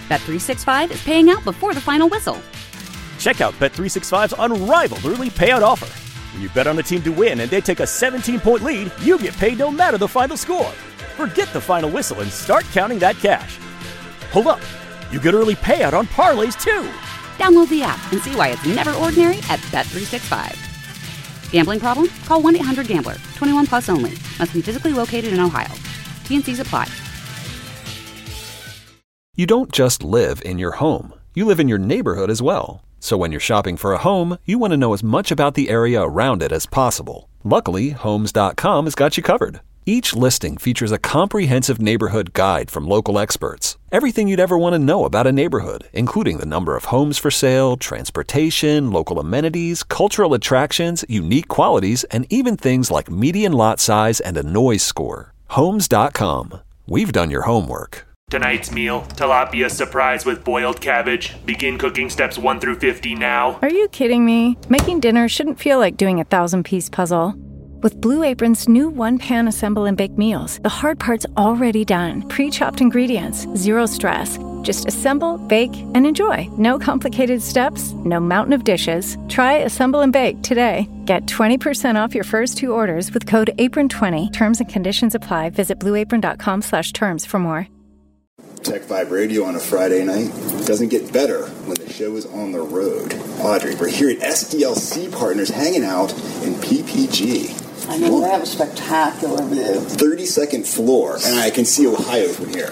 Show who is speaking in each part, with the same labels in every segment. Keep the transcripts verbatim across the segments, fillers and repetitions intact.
Speaker 1: Bet three sixty-five is paying out before the final whistle.
Speaker 2: Check out Bet three sixty-five's unrivaled early payout offer. When you bet on a team to win and they take a seventeen-point lead, you get paid no matter the final score. Forget the final whistle and start counting that cash. Hold up. You get early payout on parlays, too.
Speaker 1: Download the app and see why it's never ordinary at Bet three sixty-five. Gambling problem? Call one eight hundred gambler. twenty-one plus only. Must be physically located in Ohio. T and Cs apply.
Speaker 3: You don't just live in your home. You live in your neighborhood as well. So when you're shopping for a home, you want to know as much about the area around it as possible. Luckily, Homes dot com has got you covered. Each listing features a comprehensive neighborhood guide from local experts. Everything you'd ever want to know about a neighborhood, including the number of homes for sale, transportation, local amenities, cultural attractions, unique qualities, and even things like median lot size and a noise score. Homes dot com. We've done your homework.
Speaker 4: Tonight's meal, tilapia surprise with boiled cabbage. Begin cooking steps one through fifty now.
Speaker 5: Are you kidding me? Making dinner shouldn't feel like doing a thousand-piece puzzle. With Blue Apron's new one-pan assemble and bake meals, the hard part's already done. Pre-chopped ingredients, zero stress. Just assemble, bake, and enjoy. No complicated steps, no mountain of dishes. Try Assemble and Bake today. Get twenty percent off your first two orders with code apron twenty. Terms and conditions apply. Visit blue apron dot com slash terms for more.
Speaker 6: Tech Vibe Radio on a Friday night doesn't get better when the show is on the road. Audrey, we're here at S D L C Partners hanging out in P P G.
Speaker 7: I know, they have a spectacular view.
Speaker 6: thirty-second floor, and I can see Ohio from here.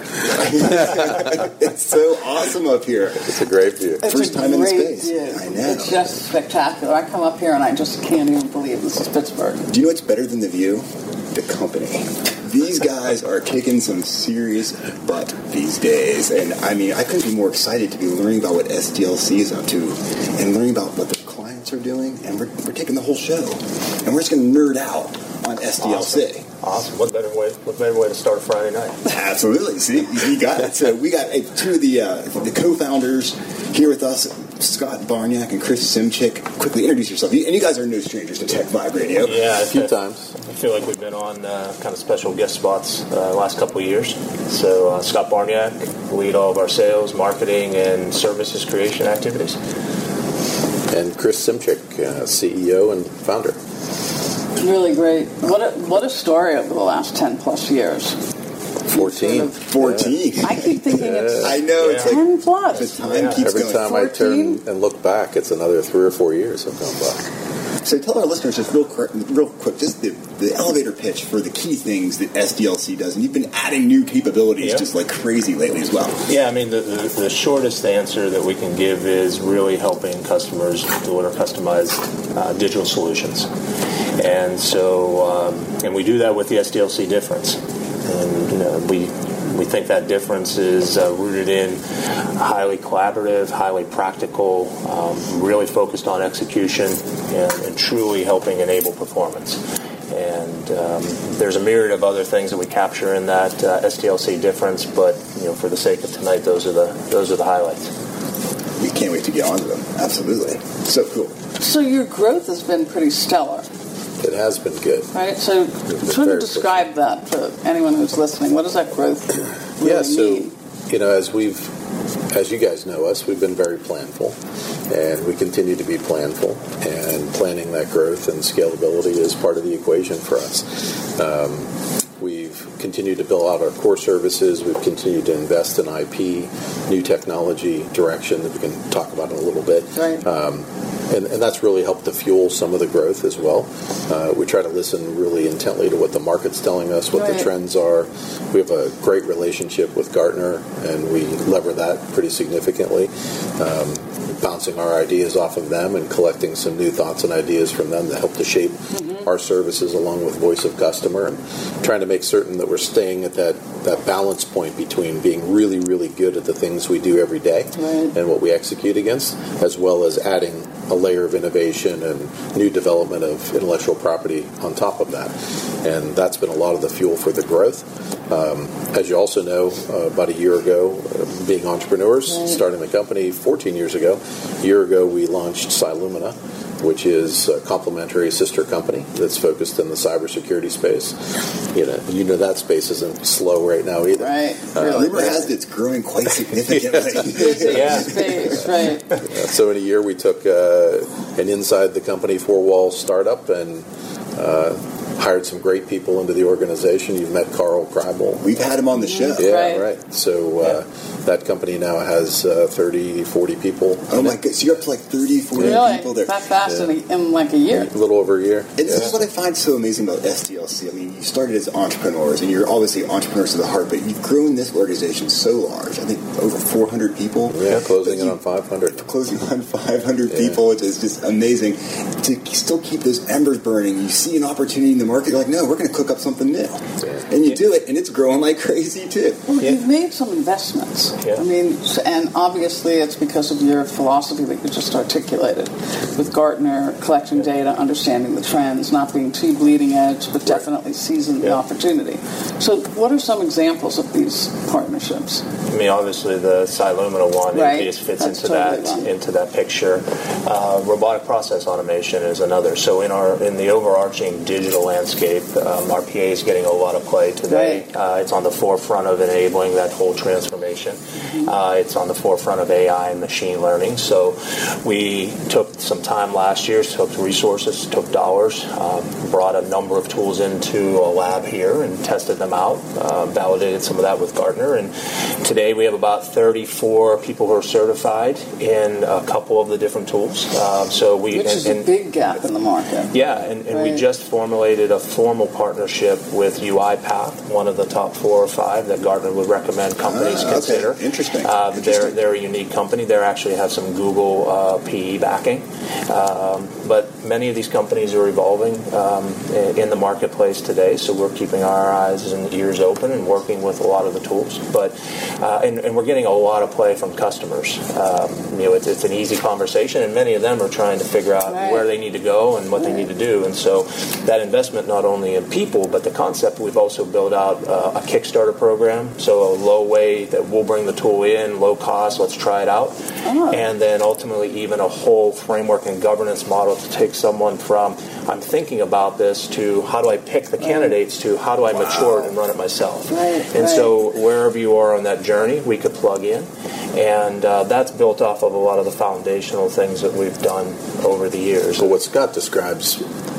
Speaker 6: It's so awesome up here.
Speaker 8: It's a great view.
Speaker 7: It's
Speaker 6: First
Speaker 7: a
Speaker 6: time in the
Speaker 7: great
Speaker 6: space.
Speaker 7: View.
Speaker 6: I know.
Speaker 7: It's just spectacular. I come up here and I just can't even believe this is Pittsburgh.
Speaker 6: Do you know what's better than the view? The company. These guys are kicking some serious butt these days. And, I mean, I couldn't be more excited to be learning about what S D L C is up to and learning about what the clients are doing. And we're, we're taking the whole show. And we're just going to nerd out on S D L C.
Speaker 9: Awesome. Awesome. What better way? What better way to start a Friday night?
Speaker 6: Absolutely. See, you got it. So we got uh, two of the uh, the co-founders here with us, Scott Barniak and Chris Simchick. Quickly introduce yourself. And you guys are no strangers to Tech Vibe Radio.
Speaker 9: Yeah,
Speaker 8: a few
Speaker 9: I,
Speaker 8: times.
Speaker 9: I feel like we've been on uh, kind of special guest spots uh, the last couple of years. So uh, Scott Barniak lead all of our sales, marketing, and services creation activities.
Speaker 8: And Chris Simchick, uh, C E O and founder.
Speaker 7: Really great. What a, what a story over the last ten plus years.
Speaker 8: fourteen.
Speaker 7: Sort of,
Speaker 6: fourteen.
Speaker 7: I keep thinking
Speaker 8: yeah.
Speaker 7: it's
Speaker 6: I know. It's like
Speaker 7: ten plus.
Speaker 6: the time
Speaker 9: Yeah.
Speaker 6: keeps
Speaker 8: Every
Speaker 6: going.
Speaker 8: time I turn and look back, it's another three or four years have gone by.
Speaker 6: So tell our listeners just real quick, real quick, just the, the elevator pitch for the key things that S D L C does. And you've been adding new capabilities
Speaker 9: Yeah.
Speaker 6: just like crazy lately as well.
Speaker 9: Yeah, I mean, the, the, the shortest answer that we can give is really helping customers deliver customized uh, digital solutions. And so, um, and we do that with the S D L C difference. And, you know, we we think that difference is uh, rooted in highly collaborative, highly practical, um, really focused on execution, and, and truly helping enable performance. And um, there's a myriad of other things that we capture in that uh, S D L C difference, but you know, for the sake of tonight, those are the those are the highlights.
Speaker 6: We can't wait to get onto them. Absolutely. So cool.
Speaker 7: So your growth has been pretty stellar.
Speaker 8: It has been good.
Speaker 7: Right, so sort of describe that for anyone who's listening. What does that growth really
Speaker 8: Yeah, so,
Speaker 7: mean?
Speaker 8: you know, as we've, as you guys know us, we've been very planful, and we continue to be planful, and planning that growth and scalability is part of the equation for us. Um, we've continued to build out our core services. We've continued to invest in I P, new technology direction that we can talk about in a little bit.
Speaker 7: Right.
Speaker 8: Um, And, and that's really helped to fuel some of the growth as well. Uh, we try to listen really intently to what the market's telling us, what
Speaker 7: right.
Speaker 8: the trends are. We have a great relationship with Gartner, and we lever that pretty significantly, um, bouncing our ideas off of them and collecting some new thoughts and ideas from them that help to shape mm-hmm. our services along with voice of customer, and trying to make certain that we're staying at that, that balance point between being really, really good at the things we do every day
Speaker 7: right.
Speaker 8: and what we execute against, as well as adding a layer of innovation and new development of intellectual property on top of that. And that's been a lot of the fuel for the growth. Um, as you also know, uh, about a year ago, uh, being entrepreneurs,
Speaker 7: right.
Speaker 8: starting the company fourteen years ago, a year ago we launched Silumina, which is a complementary sister company that's focused in the cybersecurity space. You know, you know that space isn't slow right now either.
Speaker 7: Right.
Speaker 6: Uh, Rumor has it it's growing quite significantly.
Speaker 7: yeah. Space, right.
Speaker 8: Yeah, so in a year, we took uh, an inside the company four-wall startup and uh, hired some great people into the organization. You've met Carl Kreibel.
Speaker 6: We've had him on the show.
Speaker 8: Yeah,
Speaker 7: right.
Speaker 8: right. So uh, yeah. that company now has uh, thirty, forty people.
Speaker 6: Oh, my God. So you're up to like thirty, forty
Speaker 7: really?
Speaker 6: people there.
Speaker 7: That fast
Speaker 8: yeah.
Speaker 7: in, a, in like a year?
Speaker 8: A little over a year.
Speaker 6: It's
Speaker 8: yeah.
Speaker 6: This is what I find so amazing about S D L C. I mean, you started as entrepreneurs, and you're obviously entrepreneurs to the heart, but you've grown this organization so large. I think over four hundred people.
Speaker 8: Yeah, closing in on five hundred.
Speaker 6: Closing on five hundred yeah. people, which is just amazing. To still keep those embers burning, you see an opportunity in the market, you're like, no, we're going to cook up something new. Yeah. And you yeah. do it, and it's growing like crazy, too.
Speaker 7: Well,
Speaker 6: yeah.
Speaker 7: you've made some investments.
Speaker 9: Yeah.
Speaker 7: I mean, and obviously it's because of your philosophy that you just articulated with Gartner, collecting data, understanding the trends, not being too bleeding edge, but definitely seizing the
Speaker 9: yeah.
Speaker 7: opportunity. So what are some examples of these partnerships?
Speaker 9: I mean, obviously the Silumina one
Speaker 7: right.
Speaker 9: just fits
Speaker 7: That's
Speaker 9: into
Speaker 7: totally
Speaker 9: that
Speaker 7: wrong.
Speaker 9: into that picture. Uh, robotic process automation is another. So in our in the overarching digital landscape, um, R P A is getting a lot of play today.
Speaker 7: Right.
Speaker 9: Uh, it's on the forefront of enabling that whole transformation. Mm-hmm. Uh, it's on the forefront of A I and machine learning. So we took some time last year, took resources, took dollars, um, brought a number of tools into a lab here and tested them out, uh, validated some of that with Gartner. And today we have about thirty-four people who are certified in a couple of the different tools. Uh, so we
Speaker 7: Which
Speaker 9: and,
Speaker 7: is a
Speaker 9: and,
Speaker 7: big gap in the market.
Speaker 9: Yeah, and, and
Speaker 7: right.
Speaker 9: we just formulated a formal partnership with UiPath, one of the top four or five that Gartner would recommend companies
Speaker 6: ah,
Speaker 9: consider.
Speaker 6: Okay. Interesting.
Speaker 9: Uh,
Speaker 6: Interesting.
Speaker 9: They're, they're a unique company. They actually have some Google uh, P E backing. Um, but many of these companies are evolving um, in the marketplace today, so we're keeping our eyes and ears open and working with a lot of the tools. But uh, and, and we're getting a lot of play from customers. Um, you know, it's, it's an easy conversation, and many of them are trying to figure out
Speaker 7: right.
Speaker 9: where they need to go and what
Speaker 7: right.
Speaker 9: they need to do. And so that investment not only in people, but the concept, we've also built out uh, a Kickstarter program, so a low way that we'll bring the tool in, low cost, let's try it out.
Speaker 7: Oh.
Speaker 9: And then ultimately even a whole framework and governance model to take someone from, I'm thinking about this, to how do I pick the candidates, to how do I wow. mature it and run it myself.
Speaker 7: Right,
Speaker 9: and
Speaker 7: right.
Speaker 9: so wherever you are on that journey, we could plug in. And uh, that's built off of a lot of the foundational things that we've done over the years.
Speaker 8: But what Scott describes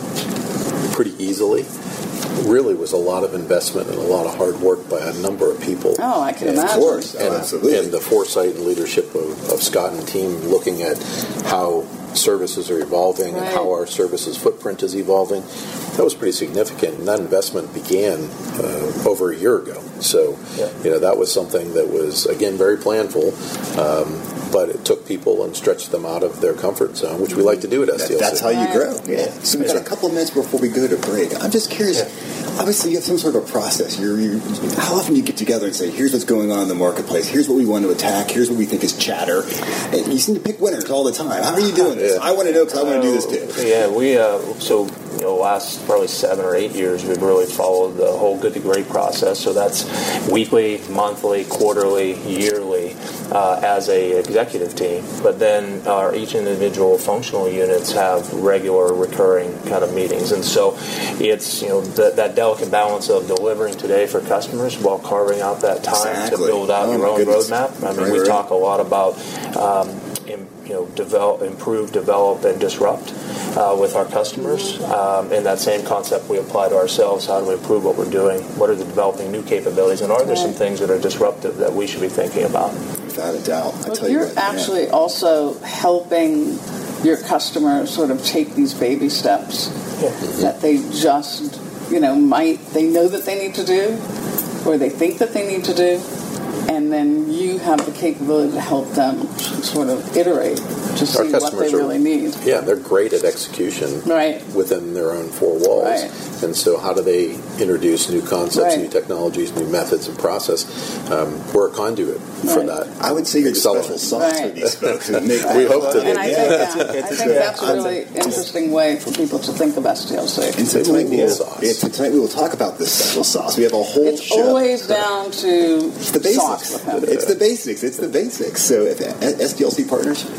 Speaker 8: pretty easily really was a lot of investment and a lot of hard work by a number of people.
Speaker 7: Oh, I can
Speaker 8: and
Speaker 7: imagine.
Speaker 6: Of course,
Speaker 8: and,
Speaker 6: oh, absolutely.
Speaker 8: And the foresight and leadership of, of Scott and team looking at how services are evolving
Speaker 7: right.
Speaker 8: and how our services footprint is evolving. That was pretty significant, and that investment began uh, over a year ago. So,
Speaker 9: yeah.
Speaker 8: you know, that was something that was, again, very planful, um, but it took people and stretched them out of their comfort zone, which we like to do at S D L C.
Speaker 6: That's how you grow. Yeah.
Speaker 9: yeah.
Speaker 6: So we've got a couple of minutes before we go to break. I'm just curious. Yeah. Obviously, you have some sort of a process. You're, you're, how often do you get together and say, here's what's going on in the marketplace, here's what we want to attack, here's what we think is chatter, and you seem to pick winners all the time. How are you doing this?
Speaker 8: Yeah.
Speaker 6: I want to know because I want to do this too.
Speaker 9: Yeah, we, uh, so, you know, last probably seven or eight years, we've really followed the whole Good to Great process. So that's weekly, monthly, quarterly, yearly uh, as a executive team. But then our each individual functional units have regular, recurring kind of meetings. And so it's, you know, that, that delicate balance of delivering today for customers while carving out that time
Speaker 6: exactly.
Speaker 9: to build out
Speaker 6: oh,
Speaker 9: your own
Speaker 6: goodness.
Speaker 9: roadmap. I mean,
Speaker 6: right,
Speaker 9: we
Speaker 6: right.
Speaker 9: talk a lot about um, in, you know, develop, improve, develop, and disrupt uh, with our customers. Um, and that same concept we apply to ourselves. How do we improve what we're doing? What are the developing new capabilities? And are there some things that are disruptive that we should be thinking about?
Speaker 6: Without a doubt. I
Speaker 7: Well,
Speaker 6: tell you
Speaker 7: you're
Speaker 6: what,
Speaker 7: actually
Speaker 6: yeah.
Speaker 7: also helping your customers sort of take these baby steps
Speaker 9: Yeah.
Speaker 7: that they just, you know, might, they know that they need to do, or they think that they need to do, and then you have the capability to help them sort of iterate to see what they
Speaker 8: are,
Speaker 7: really need.
Speaker 8: Yeah, they're great at execution
Speaker 7: right.
Speaker 8: within their own four walls.
Speaker 7: Right.
Speaker 8: And so how do they introduce new concepts,
Speaker 7: right.
Speaker 8: new technologies, new methods of process? Um, we're a conduit for
Speaker 7: right.
Speaker 8: that.
Speaker 6: I would say you're the special
Speaker 8: Accelerate.
Speaker 6: sauce
Speaker 7: Right.
Speaker 6: for these folks. Who make
Speaker 8: We hope to be.
Speaker 7: And I
Speaker 6: yeah.
Speaker 7: think, that, I think that's a
Speaker 6: Yeah.
Speaker 7: really interesting way for people to think of S D L C.
Speaker 6: And so tonight, we will,
Speaker 8: sauce.
Speaker 6: yeah, so tonight we will talk about this special sauce. We have a whole
Speaker 7: It's
Speaker 6: show.
Speaker 7: always down to
Speaker 6: It's the basics.
Speaker 7: sauce with him.
Speaker 6: It's the basics. It's the basics. So if S D L C partners dot com,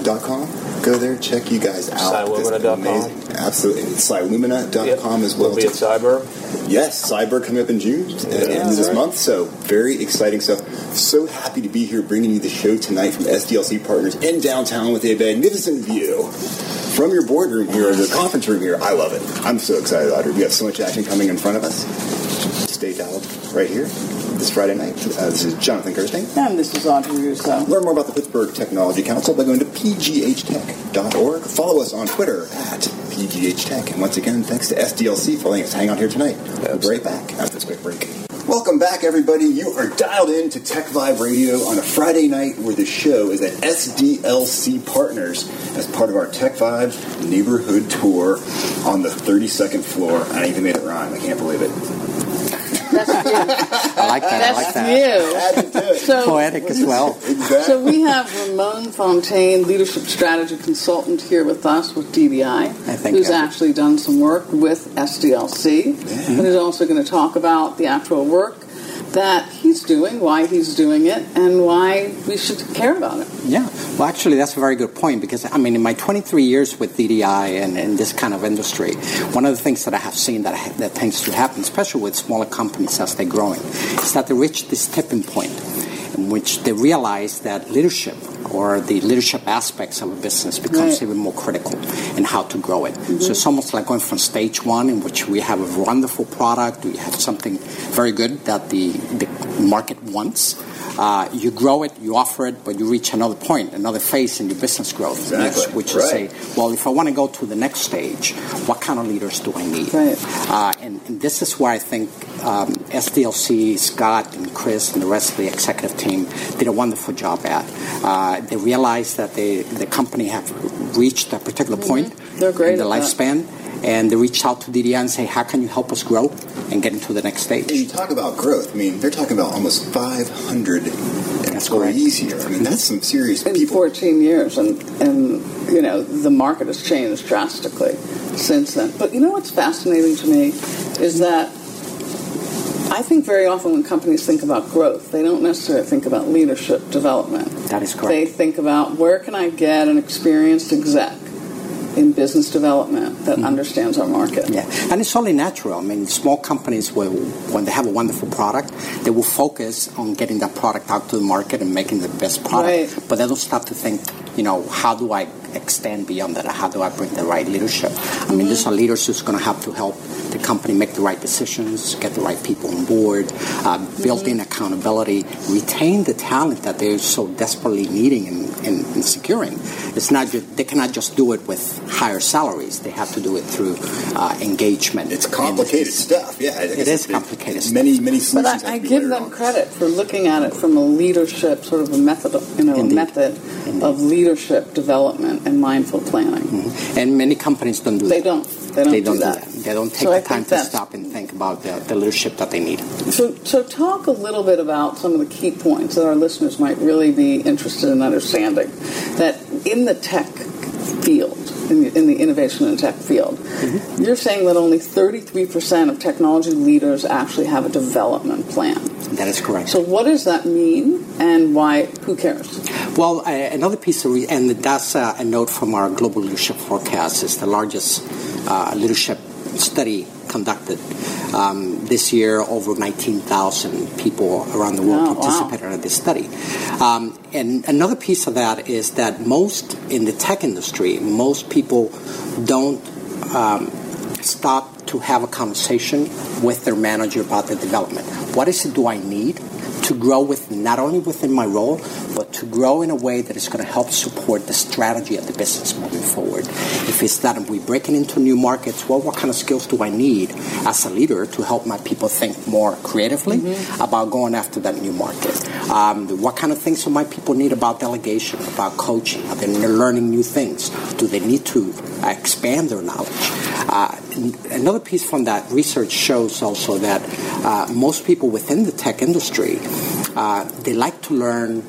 Speaker 6: Go there, check you guys out.
Speaker 9: Sly Lumina dot com.
Speaker 6: Absolutely. It's Sly Lumina dot com
Speaker 9: yep.
Speaker 6: as well.
Speaker 9: We'll be at Cyber.
Speaker 6: Yes, Cyber coming up in June, at the end of this right. month. So very exciting stuff. So happy to be here bringing you the show tonight from S D L C Partners in downtown with a magnificent view from your boardroom here, or the conference room here. I love it. I'm so excited about it. We have so much action coming in front of us. Stay dialed right here this Friday night. Uh, this is Jonathan Kirstein.
Speaker 7: And this is Audrey Russo.
Speaker 6: Learn more about the Pittsburgh Technology Council by going to p g h tech dot org. Follow us on Twitter at P G H Tech. And once again, thanks to S D L C for letting us hang out here tonight. We'll be right back after this quick break. Welcome back, everybody. You are dialed in to Tech Vibe Radio on a Friday night where the show is at S D L C Partners as part of our Tech Vibe neighborhood tour on the thirty-second floor. I even made it rhyme. I can't believe it.
Speaker 7: That's you.
Speaker 10: I like that.
Speaker 7: That's
Speaker 10: I like that.
Speaker 7: you.
Speaker 6: Had to do it.
Speaker 7: So,
Speaker 10: poetic as well.
Speaker 6: Exactly.
Speaker 7: So we have Ramon Fontaine, leadership strategy consultant, here with us with D B I, who's actually done some work with S D L C, yeah. and is also going to talk about the actual work that he's doing, why he's doing it, and why we should care about it.
Speaker 10: Yeah. Well, actually, that's a very good point because, I mean, in my twenty-three years with D D I and in this kind of industry, one of the things that I have seen that, I, that tends to happen, especially with smaller companies as they're growing, is that they reach this tipping point in which they realize that leadership or the leadership aspects of a business becomes right. even more critical in how to grow it. Mm-hmm. So it's almost like going from stage one, in which we have a wonderful product, we have something very good that the, the market wants. Uh, you grow it, you offer it, but you reach another point, another phase in your business growth,
Speaker 6: exactly.
Speaker 10: which, which
Speaker 6: right.
Speaker 10: is say, well, if I want to go to the next stage, what kind of leaders do I need?
Speaker 7: Right.
Speaker 10: Uh, and, and this is where I think um, S D L C, Scott and Chris and the rest of the executive team did a wonderful job at. Uh, they realized that they, the company have reached a particular mm-hmm. point
Speaker 7: They're great
Speaker 10: in the
Speaker 7: at
Speaker 10: lifespan.
Speaker 7: That.
Speaker 10: And they reached out to D D I and say, how can you help us grow and get into the next stage?
Speaker 6: And you talk about growth. I mean, they're talking about almost five hundred
Speaker 10: that's
Speaker 6: employees here. I mean, that's some serious
Speaker 7: in
Speaker 6: people.
Speaker 7: fourteen years, and, and, you know, the market has changed drastically since then. But you know what's fascinating to me is that I think very often when companies think about growth, they don't necessarily think about leadership development.
Speaker 10: That is correct.
Speaker 7: They think about, where can I get an experienced exec in business development that mm-hmm. understands our market.
Speaker 10: Yeah, and it's only natural. I mean, small companies will, when they have a wonderful product, they will focus on getting that product out to the market and making the best product.
Speaker 7: Right.
Speaker 10: But they don't stop to think, you know, how do I extend beyond that? How do I bring the right leadership? I mean, mm-hmm. these are leaders who's going to have to help the company make the right decisions, get the right people on board, uh, build mm-hmm. in accountability, retain the talent that they're so desperately needing and, and, and securing. It's not just, they cannot just do it with higher salaries. They have to do it through uh, engagement.
Speaker 6: It's complicated stuff. Yeah,
Speaker 10: it is complicated stuff.
Speaker 6: Many, many solutions.
Speaker 7: But I, I give them on. credit for looking at it from a leadership, sort of a method, you know, Indeed. a method Indeed. of leadership development and mindful planning.
Speaker 10: Mm-hmm. And many companies don't do
Speaker 7: they
Speaker 10: that.
Speaker 7: Don't. They don't.
Speaker 10: They don't
Speaker 7: do that.
Speaker 10: do that. They don't take
Speaker 7: so
Speaker 10: the
Speaker 7: I
Speaker 10: time to stop and think about the, the leadership that they need.
Speaker 7: So, so talk a little bit about some of the key points that our listeners might really be interested in understanding. That in the tech field, in the, in the innovation and tech field, mm-hmm. you're saying that only thirty-three percent of technology leaders actually have a development plan.
Speaker 10: That is correct.
Speaker 7: So what does that mean, and why? Who cares?
Speaker 10: Well, uh, another piece of, re- and that's uh, a note from our Global Leadership Forecast. It's the largest uh, leadership study conducted. Um, this year, over nineteen thousand people around the world
Speaker 7: oh,
Speaker 10: participated
Speaker 7: wow.
Speaker 10: in this study. Um, and another piece of that is that most, in the tech industry, most people don't um, stop to have a conversation with their manager about the development. What is it do I need to grow with, not only within my role, but to grow in a way that is going to help support the strategy of the business moving forward. If it's that we're breaking into new markets, well, what kind of skills do I need as a leader to help my people think more creatively mm-hmm. about going after that new market? Um, what kind of things do my people need about delegation, about coaching? Are they learning new things? Do they need to uh, expand their knowledge? Uh, another piece from that research shows also that uh, most people within the tech industry, uh, they like to learn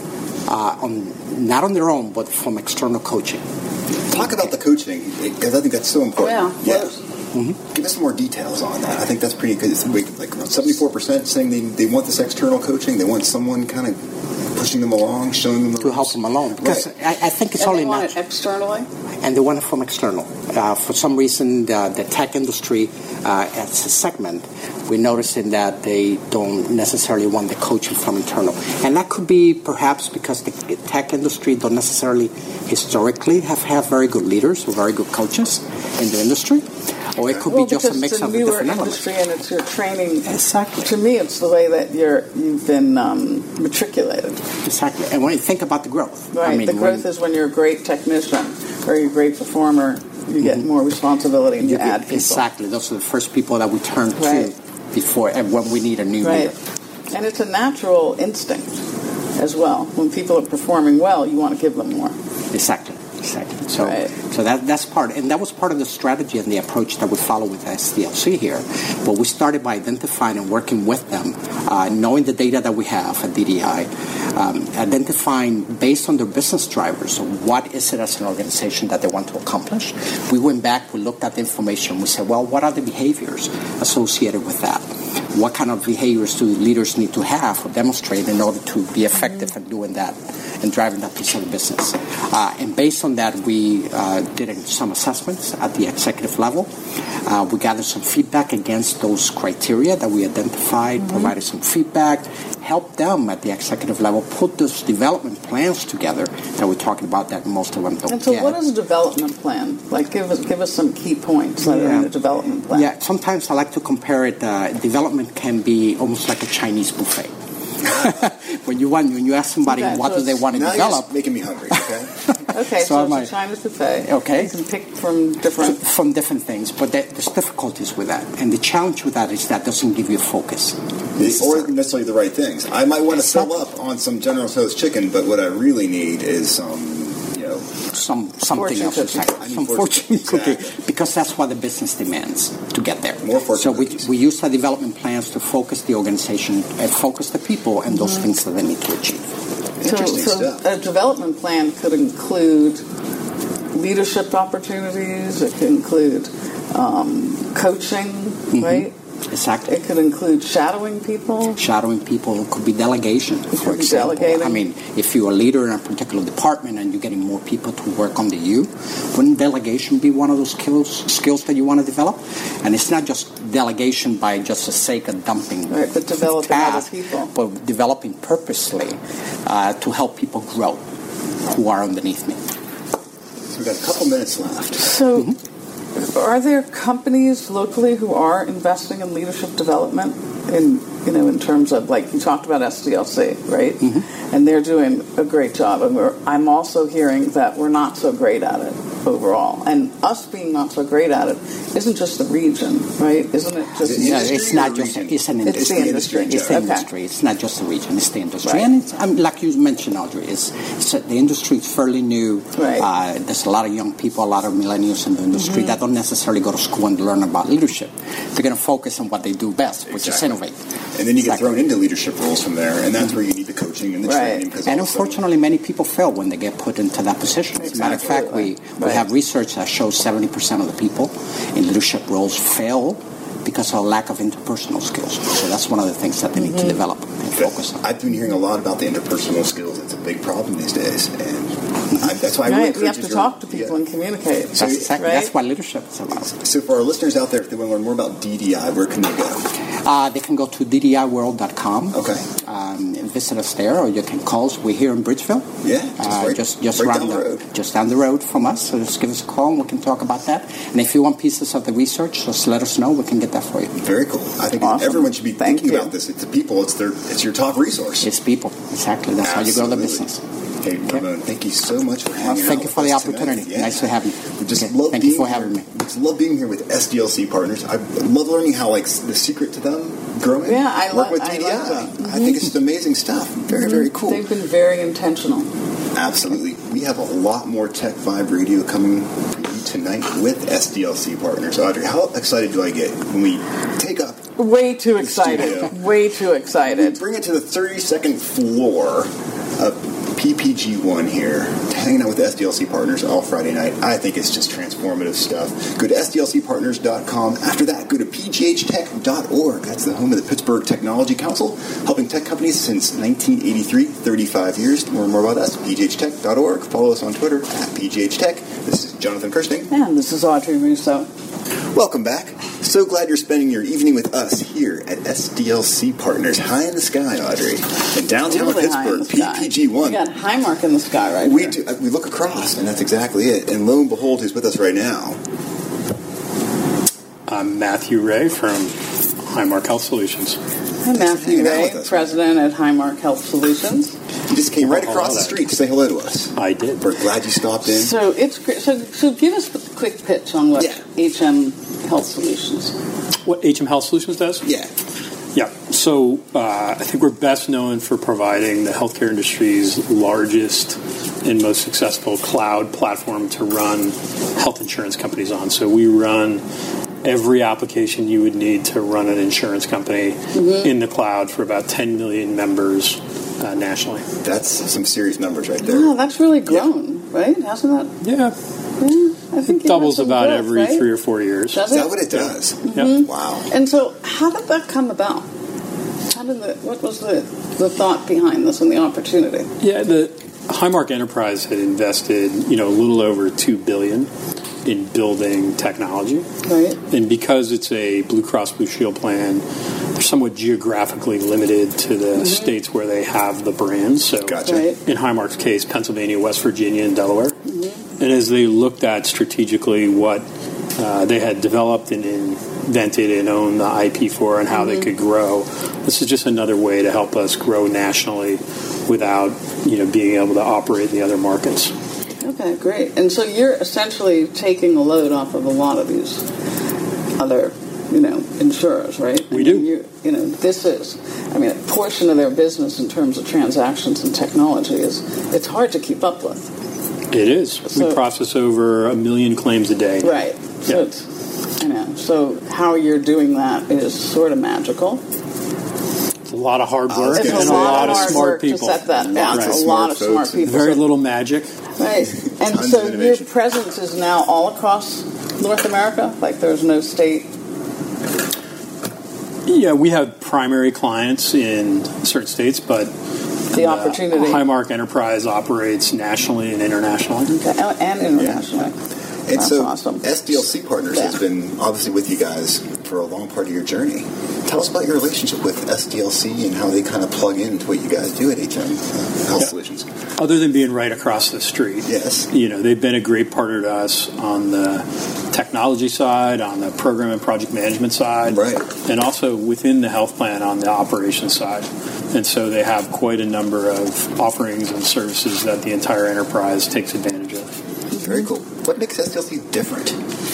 Speaker 10: uh, on not on their own, but from external coaching.
Speaker 6: Talk about the coaching, because I think that's so important.
Speaker 7: Yeah.
Speaker 6: yeah. Mm-hmm. Give us some more details on that. I think that's pretty good. It's like around seventy-four percent saying they, they want this external coaching. They want someone kind of pushing them along, showing them the
Speaker 10: to
Speaker 6: ropes.
Speaker 10: help them along. Because
Speaker 6: Right.
Speaker 10: I, I think it's
Speaker 7: And
Speaker 10: only
Speaker 7: they want
Speaker 10: natural.
Speaker 7: it externally?
Speaker 10: And they want it from external. Uh, for some reason, the, the tech industry, uh, as a segment, we're noticing that they don't necessarily want the coaching from internal. And that could be perhaps because the tech industry don't necessarily historically have had very good leaders or very good coaches in the industry. Or it could
Speaker 7: well,
Speaker 10: be just a
Speaker 7: because
Speaker 10: mix
Speaker 7: it's a
Speaker 10: of
Speaker 7: newer
Speaker 10: different elements.
Speaker 7: industry and it's your training.
Speaker 10: Exactly.
Speaker 7: To me, it's the way that you're you've been um, matriculated.
Speaker 10: Exactly. And when you think about the growth,
Speaker 7: Right.
Speaker 10: I mean,
Speaker 7: the growth
Speaker 10: when,
Speaker 7: is when you're a great technician or you're a great performer. You get
Speaker 10: Mm-hmm.
Speaker 7: more responsibility and you,
Speaker 10: you
Speaker 7: add
Speaker 10: get-
Speaker 7: people.
Speaker 10: exactly. Those are the first people that we turn
Speaker 7: Right.
Speaker 10: to before and when we need a new
Speaker 7: Right.
Speaker 10: leader.
Speaker 7: And it's a natural instinct as well. When people are performing well, you want to give them more.
Speaker 10: Exactly. Exactly. So,
Speaker 7: Right.
Speaker 10: so that that's part, and that was part of the strategy and the approach that we follow with S D L C here. But we started by identifying and working with them, uh, knowing the data that we have at D D I, um, identifying based on their business drivers, what is it as an organization that they want to accomplish. We went back, we looked at the information, we said, well, what are the behaviors associated with that? What kind of behaviors do leaders need to have or demonstrate in order to be effective in doing that and driving that piece of the business? Uh, and based on that, we uh, did some assessments at the executive level. Uh, we gathered some feedback against those criteria that we identified, mm-hmm. provided some feedback, helped them at the executive level put those development plans together that we're talking about that most of them don't
Speaker 7: And so
Speaker 10: get.
Speaker 7: what is a development plan? Like, give us give us some key points that are in a development plan.
Speaker 10: Yeah, sometimes I like to compare it. Uh, development can be almost like a Chinese buffet. when you want, when you ask somebody
Speaker 7: Okay,
Speaker 10: what
Speaker 7: so
Speaker 10: do they want to
Speaker 6: Now
Speaker 10: develop,
Speaker 6: you're just making me hungry, okay?
Speaker 7: Okay,
Speaker 10: So
Speaker 7: so,
Speaker 10: am I-
Speaker 7: it's a Chinese buffet.
Speaker 10: Okay.
Speaker 7: You can pick from different...
Speaker 10: from different things, but there- there's difficulties with that, and the challenge with that is that doesn't give you focus.
Speaker 6: Or necessarily the right things. I might want to fill up on some General Tso's chicken, but what I really need is some, you know,
Speaker 10: Some something
Speaker 7: Fortune
Speaker 10: else,
Speaker 7: cookie.
Speaker 10: exactly.
Speaker 6: I need
Speaker 10: some
Speaker 6: fortune
Speaker 10: fortune
Speaker 6: cookie.
Speaker 10: cookie, because that's what the business demands to get there.
Speaker 6: More fortune
Speaker 10: So we
Speaker 6: cookies.
Speaker 10: we use the development plans to focus the organization and focus the people and those things that they need to achieve.
Speaker 7: So,
Speaker 6: interesting
Speaker 7: so
Speaker 6: stuff.
Speaker 7: a development plan could include leadership opportunities. It could include um, coaching, right?
Speaker 10: Exactly.
Speaker 7: It could include shadowing people.
Speaker 10: Shadowing people could be delegation, for
Speaker 7: could be
Speaker 10: example.
Speaker 7: delegating.
Speaker 10: I mean, if you're a leader in a particular department and you're getting more people to work under you, wouldn't delegation be one of those skills skills that you want to develop? And it's not just delegation by just the sake of dumping
Speaker 7: Right, but developing other
Speaker 10: tasks,
Speaker 7: people.
Speaker 10: but developing purposely uh, to help people grow who are underneath me.
Speaker 6: so we've got a couple minutes left.
Speaker 7: So, are there companies locally who are investing in leadership development? In you know, in terms of, like you talked about S D L C, right? Mm-hmm. And they're doing a great job. And we're, I'm also hearing that we're not so great at it overall. And us being not so great at it isn't just the region, right? Isn't it just
Speaker 6: The
Speaker 10: No,
Speaker 6: industry
Speaker 10: it's not
Speaker 6: or
Speaker 10: just
Speaker 6: region?
Speaker 10: it's an
Speaker 7: It's
Speaker 10: industry.
Speaker 7: the industry.
Speaker 10: It's the
Speaker 7: Okay.
Speaker 10: industry. It's not just the region. It's the industry.
Speaker 7: Right.
Speaker 10: And it's, I mean, like you mentioned, Audrey, it's, it's the industry is fairly new.
Speaker 7: Right.
Speaker 10: Uh, there's a lot of young people, a lot of millennials in the industry
Speaker 7: Mm-hmm.
Speaker 10: that don't necessarily go to school and learn about leadership. They're going to focus on what they do best, which
Speaker 6: Exactly.
Speaker 10: is innovate.
Speaker 6: And then you get
Speaker 10: Exactly.
Speaker 6: thrown into leadership roles from there, and that's where you need the coaching and the
Speaker 7: Right.
Speaker 6: training. 'cause
Speaker 10: And
Speaker 6: all of a sudden-
Speaker 10: unfortunately, many people fail when they get put into that position. As a matter of fact, we, we
Speaker 7: Right.
Speaker 10: have research that shows seventy percent of the people in leadership roles fail because of a lack of interpersonal skills. So that's one of the things that they need to develop and focus on.
Speaker 6: I've been hearing a lot about the interpersonal skills. It's a big problem these days, and I, that's why I really
Speaker 7: right?
Speaker 6: encourage
Speaker 7: We have
Speaker 6: you
Speaker 7: to talk to people
Speaker 6: yeah.
Speaker 7: and communicate.
Speaker 10: That's, exactly,
Speaker 7: right?
Speaker 10: that's what leadership is about.
Speaker 6: So for our listeners out there, if they want to learn more about D D I, where can they go?
Speaker 10: Uh, they can go to d d i world dot com.
Speaker 6: Okay.
Speaker 10: Um, and visit us there, or you can call us. We're here in Bridgeville.
Speaker 6: Yeah, just
Speaker 10: uh,
Speaker 6: right-
Speaker 10: just just
Speaker 6: right
Speaker 10: around
Speaker 6: down the road.
Speaker 10: just down the road from us. So just give us a call, and we can talk about that. And if you want pieces of the research, just let us know. We can get that for you.
Speaker 6: Very cool. I think
Speaker 7: Awesome.
Speaker 6: everyone should be
Speaker 7: Thank
Speaker 6: thinking
Speaker 7: you.
Speaker 6: about this. It's the people. It's their. It's your top resource.
Speaker 10: It's people. Exactly. That's how you grow the
Speaker 6: Absolutely.
Speaker 10: business.
Speaker 6: Hey, Ramon, thank you so much for
Speaker 10: Well,
Speaker 6: hanging out.
Speaker 10: thank you
Speaker 6: with
Speaker 10: for the
Speaker 6: us
Speaker 10: opportunity.
Speaker 6: tonight. Yeah.
Speaker 10: Nice to have you.
Speaker 6: We just
Speaker 10: Okay.
Speaker 6: love
Speaker 10: Thank
Speaker 6: being
Speaker 10: you for
Speaker 6: here.
Speaker 10: having me.
Speaker 6: We just love being here with S D L C partners. I love learning how like the secret to them growing.
Speaker 7: Yeah, I
Speaker 6: work
Speaker 7: love-
Speaker 6: with
Speaker 7: I
Speaker 6: D D I.
Speaker 7: love that.
Speaker 6: I think it's just amazing stuff. Very, very cool.
Speaker 7: They've been very intentional.
Speaker 6: Absolutely. We have a lot more Tech Vibe Radio coming for you tonight with S D L C partners. Audrey, how excited do I get when we take up
Speaker 7: Way too
Speaker 6: studio.
Speaker 7: excited. Way too
Speaker 6: we
Speaker 7: excited.
Speaker 6: bring it to the thirty-second floor of P P G one here, hanging out with S D L C Partners all Friday night. I think it's just transformative stuff. Go to S D L C partners dot com. After that, go to P G H tech dot org. That's the home of the Pittsburgh Technology Council, helping tech companies since nineteen eighty-three, thirty-five years. To learn more about us, P G H tech dot org. Follow us on Twitter at P G H Tech. This is Jonathan Kirsting.
Speaker 7: And this is Audrey Russo.
Speaker 6: Welcome back. So glad you're spending your evening with us here at S D L C Partners. High in the sky, Audrey. In downtown
Speaker 7: Really
Speaker 6: Pittsburgh, P P G one.
Speaker 7: We got Highmark in the sky right
Speaker 6: we
Speaker 7: here.
Speaker 6: do. We look across, and that's exactly it. And lo and behold, who's with us right now?
Speaker 11: I'm Matthew Ray from Highmark Health Solutions.
Speaker 7: Hi, Matthew
Speaker 6: Hanging out
Speaker 7: Ray,
Speaker 6: with us.
Speaker 7: President at Highmark Health Solutions.
Speaker 6: You just came right
Speaker 11: Oh,
Speaker 6: across the
Speaker 11: that.
Speaker 6: street to say hello to us.
Speaker 11: I did.
Speaker 6: We're glad you stopped in.
Speaker 7: So it's great. So, so give us a quick pitch on what
Speaker 6: Yeah.
Speaker 7: H M Health Solutions.
Speaker 11: What H M Health Solutions does?
Speaker 6: Yeah.
Speaker 11: Yeah. So uh, I think we're best known for providing the healthcare industry's largest and most successful cloud platform to run health insurance companies on. So we run every application you would need to run an insurance company
Speaker 7: Mm-hmm.
Speaker 11: in the cloud for about ten million members uh, nationally.
Speaker 6: That's some serious numbers right there.
Speaker 7: Oh, that's really grown, right? Hasn't that?
Speaker 11: Yeah.
Speaker 7: Yeah, I think
Speaker 11: It doubles
Speaker 7: some
Speaker 11: about
Speaker 7: growth,
Speaker 11: every
Speaker 7: right?
Speaker 11: three or four years.
Speaker 7: Does
Speaker 6: Is
Speaker 7: it?
Speaker 6: that what it does?
Speaker 11: Yeah.
Speaker 6: Wow.
Speaker 7: And so, how did that come about? How did the what was the the thought behind this and the opportunity?
Speaker 11: Yeah, the Highmark Enterprise had invested, you know, a little over two billion dollars in building technology.
Speaker 7: Right.
Speaker 11: And because it's a Blue Cross Blue Shield plan, they're somewhat geographically limited to the
Speaker 7: Mm-hmm.
Speaker 11: states where they have the brands. So
Speaker 6: Gotcha.
Speaker 7: Right.
Speaker 11: in Highmark's case, Pennsylvania, West Virginia, and Delaware.
Speaker 7: Mm-hmm.
Speaker 11: And as they looked at strategically what uh, they had developed and invented and owned the I P for and how
Speaker 7: Mm-hmm.
Speaker 11: they could grow, this is just another way to help us grow nationally without, you know, being able to operate in the other markets.
Speaker 7: Okay, great. And so you're essentially taking a load off of a lot of these other, you know, insurers, right?
Speaker 11: We
Speaker 7: I
Speaker 11: do.
Speaker 7: mean, you, you know, this is, I mean, a portion of their business in terms of transactions and technology is, it's hard to keep up with.
Speaker 11: It is.
Speaker 7: So-
Speaker 11: we process over a million claims a day.
Speaker 7: Right. So
Speaker 11: Yeah.
Speaker 7: it's, you know, so how you're doing that is sort of magical.
Speaker 11: It's a lot of hard
Speaker 6: I was
Speaker 11: work
Speaker 7: It's
Speaker 11: and
Speaker 7: a
Speaker 11: a
Speaker 7: lot,
Speaker 11: lot
Speaker 7: of
Speaker 11: of
Speaker 7: hard
Speaker 11: smart
Speaker 7: work
Speaker 11: people.
Speaker 7: to set that. Yeah,
Speaker 6: Lots
Speaker 7: it's
Speaker 6: of
Speaker 7: a lot
Speaker 6: smart
Speaker 7: of smart
Speaker 6: folks.
Speaker 7: people.
Speaker 11: Very
Speaker 7: So-
Speaker 11: little magic.
Speaker 7: Right. And
Speaker 6: Tons
Speaker 7: so
Speaker 6: of
Speaker 7: your
Speaker 6: innovation.
Speaker 7: presence is now all across North America? Like there's no state?
Speaker 11: Yeah, we have primary clients in certain states, but
Speaker 7: The opportunity.
Speaker 11: Highmark Enterprise operates nationally and internationally.
Speaker 7: Okay, and and internationally.
Speaker 6: And
Speaker 7: That's
Speaker 6: so
Speaker 7: awesome.
Speaker 6: S D L C Partners
Speaker 7: Yeah.
Speaker 6: has been obviously with you guys for a long part of your journey. Tell us about your relationship with S D L C and how they kind of plug into what you guys do at H M uh, Health
Speaker 11: Yeah.
Speaker 6: Solutions.
Speaker 11: Other than being right across the street,
Speaker 6: Yes.
Speaker 11: you know, they've been a great partner to us on the technology side, on the program and project management side,
Speaker 6: Right.
Speaker 11: and also within the health plan on the operations side. And so they have quite a number of offerings and services that the entire enterprise takes advantage of.
Speaker 6: Very cool. What makes S D L C different?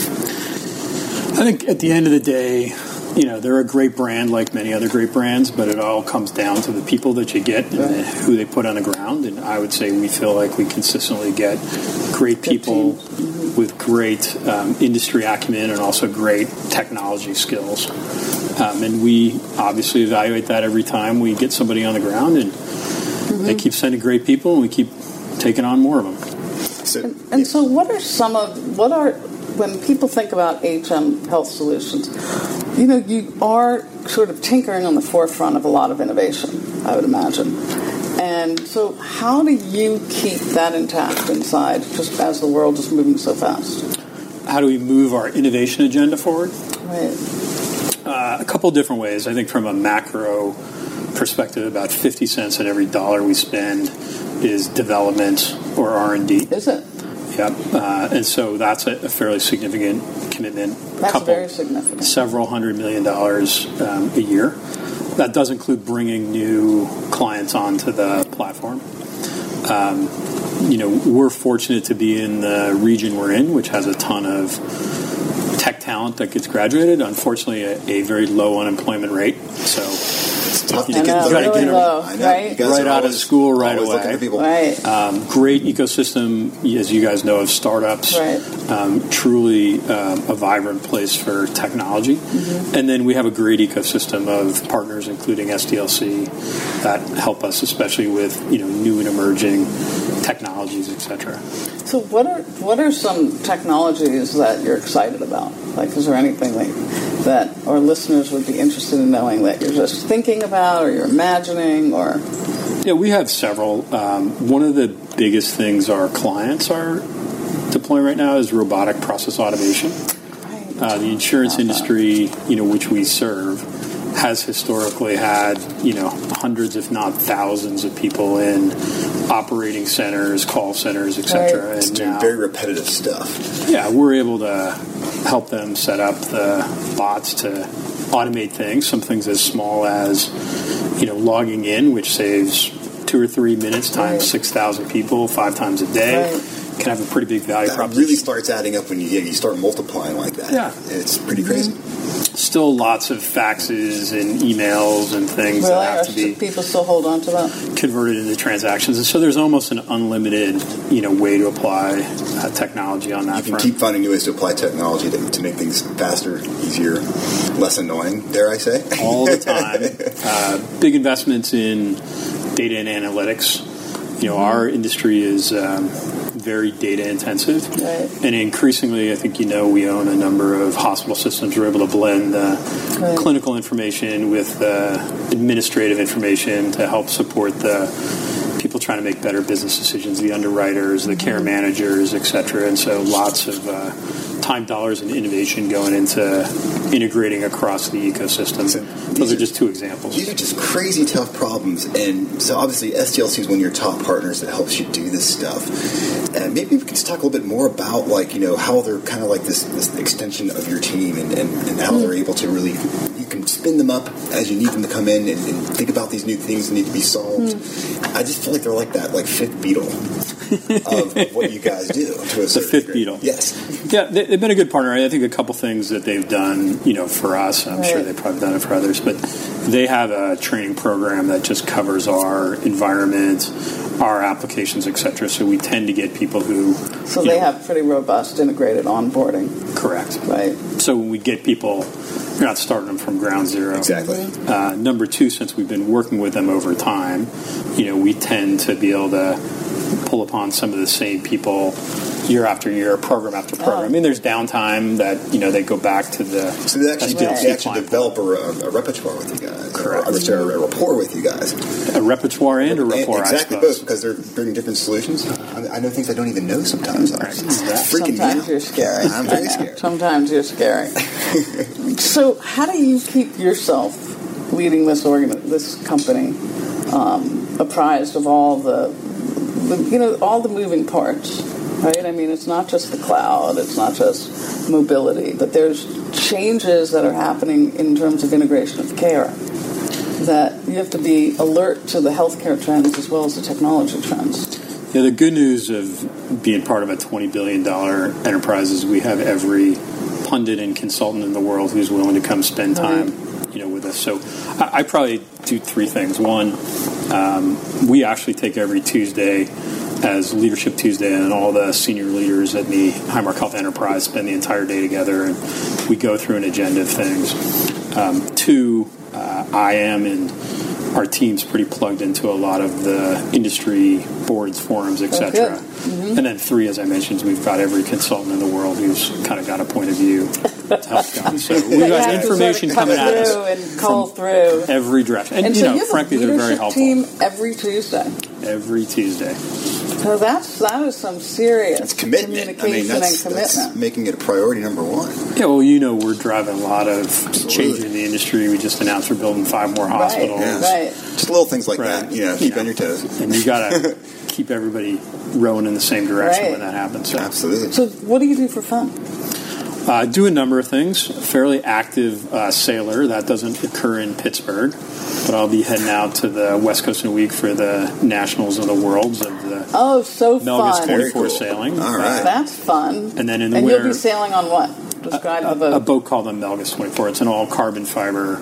Speaker 11: I think at the end of the day, you know, they're a great brand like many other great brands, but it all comes down to the people that you get and the, who they put on the ground. And I would say we feel like we consistently get great people with great um, industry acumen and also great technology skills. Um, and we obviously evaluate that every time we get somebody on the ground, and they keep sending great people, and we keep taking on more of them.
Speaker 6: So,
Speaker 7: And, and so what are some of, what are, when people think about H M Health Solutions, you know, you are sort of tinkering on the forefront of a lot of innovation, I would imagine. And so how do you keep that intact inside, just as the world is moving so fast?
Speaker 11: How do we move our innovation agenda forward?
Speaker 7: Right.
Speaker 11: Uh, a couple different ways. I think from a macro perspective, about fifty cents on every dollar we spend is development or R and D.
Speaker 7: Is it?
Speaker 11: Yep. Uh, and so that's a, a fairly significant commitment. A
Speaker 7: That's
Speaker 11: couple,
Speaker 7: very significant.
Speaker 11: Several hundred million dollars um, a year. That does include bringing new clients onto the platform. Um, you know, we're fortunate to be in the region we're in, which has a ton of tech talent that gets graduated. Unfortunately, a, a very low unemployment rate. So
Speaker 6: It's tough to
Speaker 11: You
Speaker 6: get
Speaker 11: know,
Speaker 6: the
Speaker 11: gotta
Speaker 7: really
Speaker 11: get 'em
Speaker 7: low,
Speaker 6: I know.
Speaker 7: right?
Speaker 6: You guys
Speaker 11: right
Speaker 6: are
Speaker 11: out of
Speaker 6: always-
Speaker 11: school right
Speaker 6: always looking
Speaker 11: away.
Speaker 6: for people.
Speaker 7: Right.
Speaker 11: Um, great ecosystem, as you guys know, of startups.
Speaker 7: Right.
Speaker 11: Um, truly um, a vibrant place for technology.
Speaker 7: Mm-hmm.
Speaker 11: And then we have a great ecosystem of partners, including S D L C, that help us, especially with you know new and emerging technologies, et cetera.
Speaker 7: So what are what are some technologies that you're excited about? Like, is there anything like that our listeners would be interested in knowing that you're just thinking about or you're imagining or?
Speaker 11: Yeah, we have several. Um, one of the biggest things our clients are deploying right now is robotic process automation. Uh, the insurance industry, you know, which we serve, has historically had, you know, hundreds, if not thousands, of people in operating centers, call centers, et cetera.
Speaker 6: Right. It's
Speaker 11: And
Speaker 6: doing
Speaker 11: now,
Speaker 6: very repetitive stuff.
Speaker 11: yeah, we're able to help them set up the bots to automate things. Some things as small as, you know, logging in, which saves two or three minutes times
Speaker 7: Right.
Speaker 11: six thousand people five times a day.
Speaker 7: Right.
Speaker 11: Can have a pretty big value
Speaker 6: That
Speaker 11: proposition.
Speaker 6: really starts adding up when you yeah, you start multiplying like that.
Speaker 11: Yeah.
Speaker 6: It's pretty crazy.
Speaker 11: Still lots of faxes and emails and things
Speaker 7: Really?
Speaker 11: that
Speaker 7: Or
Speaker 11: have to be
Speaker 7: should people still hold on to that?
Speaker 11: converted into transactions. And so there's almost an unlimited, you know, way to apply uh, technology on that
Speaker 6: You can
Speaker 11: front.
Speaker 6: keep finding new ways to apply technology to, to make things faster, easier, less annoying, dare I say.
Speaker 11: All the time. uh, big investments in data and analytics. You know, our industry is um, very data intensive.
Speaker 7: Right.
Speaker 11: And increasingly, I think you know, we own a number of hospital systems. We're able to blend uh,
Speaker 7: Right.
Speaker 11: clinical information with uh, administrative information to help support the people trying to make better business decisions, the underwriters, the care managers, et cetera. And so lots of uh, time, dollars, and innovation going into integrating across the ecosystem.
Speaker 6: So
Speaker 11: Those
Speaker 6: these
Speaker 11: are just two examples.
Speaker 6: These are just crazy tough problems, and so obviously S D L C is one of your top partners that helps you do this stuff. And maybe we could just talk a little bit more about, like, you know, how they're kind of like this, this extension of your team, and, and, and how they're able to really, you can spin them up as you need them to come in and, and think about these new things that need to be solved. I just feel like they're like that, like fifth Beatle of what you guys do. To a
Speaker 11: The
Speaker 6: certain
Speaker 11: fifth
Speaker 6: degree.
Speaker 11: Beatle.
Speaker 6: Yes.
Speaker 11: Yeah, they, they've been a good partner. I think a couple things that they've done, you know, for us, I'm sure
Speaker 7: Right.
Speaker 11: they've probably done it for others, but they have a training program that just covers our environment, our applications, et cetera. So we tend to get people who...
Speaker 7: So
Speaker 11: you
Speaker 7: they
Speaker 11: know,
Speaker 7: have pretty robust integrated onboarding.
Speaker 11: Correct.
Speaker 7: Right.
Speaker 11: So when we get people, you're not starting them from ground zero.
Speaker 6: Exactly.
Speaker 11: Uh, number two, since we've been working with them over time, you know, we tend to be able to pull upon some of the same people year after year, program after program.
Speaker 7: Oh.
Speaker 11: I mean, there's downtime that, you know, they go back to the...
Speaker 6: So they actually,
Speaker 11: S D L C
Speaker 6: they actually
Speaker 11: client.
Speaker 6: develop a, a repertoire with you guys.
Speaker 11: Correct.
Speaker 6: Or, or sorry, a rapport with you guys.
Speaker 11: A repertoire and a rapport,
Speaker 6: Exactly
Speaker 11: I
Speaker 6: both,
Speaker 11: suppose.
Speaker 6: because they're bringing different solutions. I, I know things I don't even know sometimes.
Speaker 11: Right.
Speaker 6: It's freaking
Speaker 7: Sometimes
Speaker 6: me out.
Speaker 7: you're scary.
Speaker 6: I'm very
Speaker 7: I know.
Speaker 6: scared.
Speaker 7: Sometimes you're scary. So how do you keep yourself leading this organ, this company, um, apprised of all the, the, you know, all the moving parts, right? I mean, it's not just the cloud, it's not just mobility, but there's changes that are happening in terms of integration of care that you have to be alert to the healthcare trends as well as the technology trends.
Speaker 11: Yeah, the good news of being part of a twenty billion dollars enterprise is we have every pundit and consultant in the world who's willing to come spend time, you know, with us. So I, I probably do three things. One, um, we actually take every Tuesday as Leadership Tuesday, and all the senior leaders at the Highmark Health Enterprise spend the entire day together, and we go through an agenda of things. Um, two, uh, I am and our team's pretty plugged into a lot of the industry boards, forums, et cetera.
Speaker 7: Mm-hmm.
Speaker 11: And then three, as I mentioned, we've got every consultant in the world who's kind of got a point of view to help them. So we've
Speaker 7: You
Speaker 11: got
Speaker 7: have to
Speaker 11: information
Speaker 7: sort of
Speaker 11: coming
Speaker 7: cut
Speaker 11: at us
Speaker 7: through and call through.
Speaker 11: every direction. And,
Speaker 7: And
Speaker 11: you
Speaker 7: so
Speaker 11: know,
Speaker 7: you have
Speaker 11: frankly,
Speaker 7: a
Speaker 11: they're very
Speaker 7: leadership
Speaker 11: helpful.
Speaker 7: team every Tuesday.
Speaker 11: Every Tuesday.
Speaker 7: So that's that is some serious
Speaker 6: It's commitment. I
Speaker 7: communication
Speaker 6: mean, that's,
Speaker 7: and
Speaker 6: that's
Speaker 7: commitment.
Speaker 6: making it a priority number one.
Speaker 11: Yeah, well, you know, we're driving a lot of change in the industry. We just announced we're building five more hospitals.
Speaker 6: Yeah.
Speaker 7: Right.
Speaker 6: Just little things like
Speaker 11: Right.
Speaker 6: that, you know, keep
Speaker 11: Yeah.
Speaker 6: on your toes.
Speaker 11: And you got to keep everybody rowing in the same direction
Speaker 7: Right.
Speaker 11: when that happens. So.
Speaker 6: Absolutely.
Speaker 7: So what do you do for fun?
Speaker 11: Uh, do a number of things. Fairly active uh, sailor. That doesn't occur in Pittsburgh, but I'll be heading out to the West Coast in a week for the Nationals of the Worlds of the
Speaker 7: Oh, so
Speaker 11: Melgus
Speaker 7: fun.
Speaker 11: twenty-four
Speaker 6: Very cool.
Speaker 11: sailing.
Speaker 6: All right.
Speaker 7: That's fun.
Speaker 11: And then in the
Speaker 7: and
Speaker 11: winter,
Speaker 7: you'll be sailing on what? Describe
Speaker 11: a,
Speaker 7: the boat.
Speaker 11: a boat called the Melgus twenty-four. It's an all carbon fiber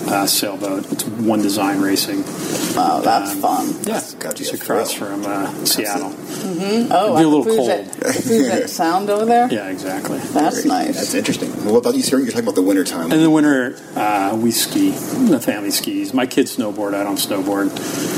Speaker 11: uh, sailboat. It's One Design Racing.
Speaker 7: Wow, that's
Speaker 11: um,
Speaker 7: fun.
Speaker 11: Yeah,
Speaker 6: got you
Speaker 11: just across from uh, Seattle.
Speaker 7: Mm-hmm. Oh,
Speaker 11: It'd be a little
Speaker 7: the
Speaker 11: cold.
Speaker 7: Puget, the Puget Sound over there?
Speaker 11: Yeah, exactly.
Speaker 7: That's
Speaker 6: Great.
Speaker 7: nice.
Speaker 6: That's interesting. Well, what about you, sir? You're talking about the winter time.
Speaker 11: In the winter, uh, we ski. The family skis. My kids snowboard. I don't snowboard.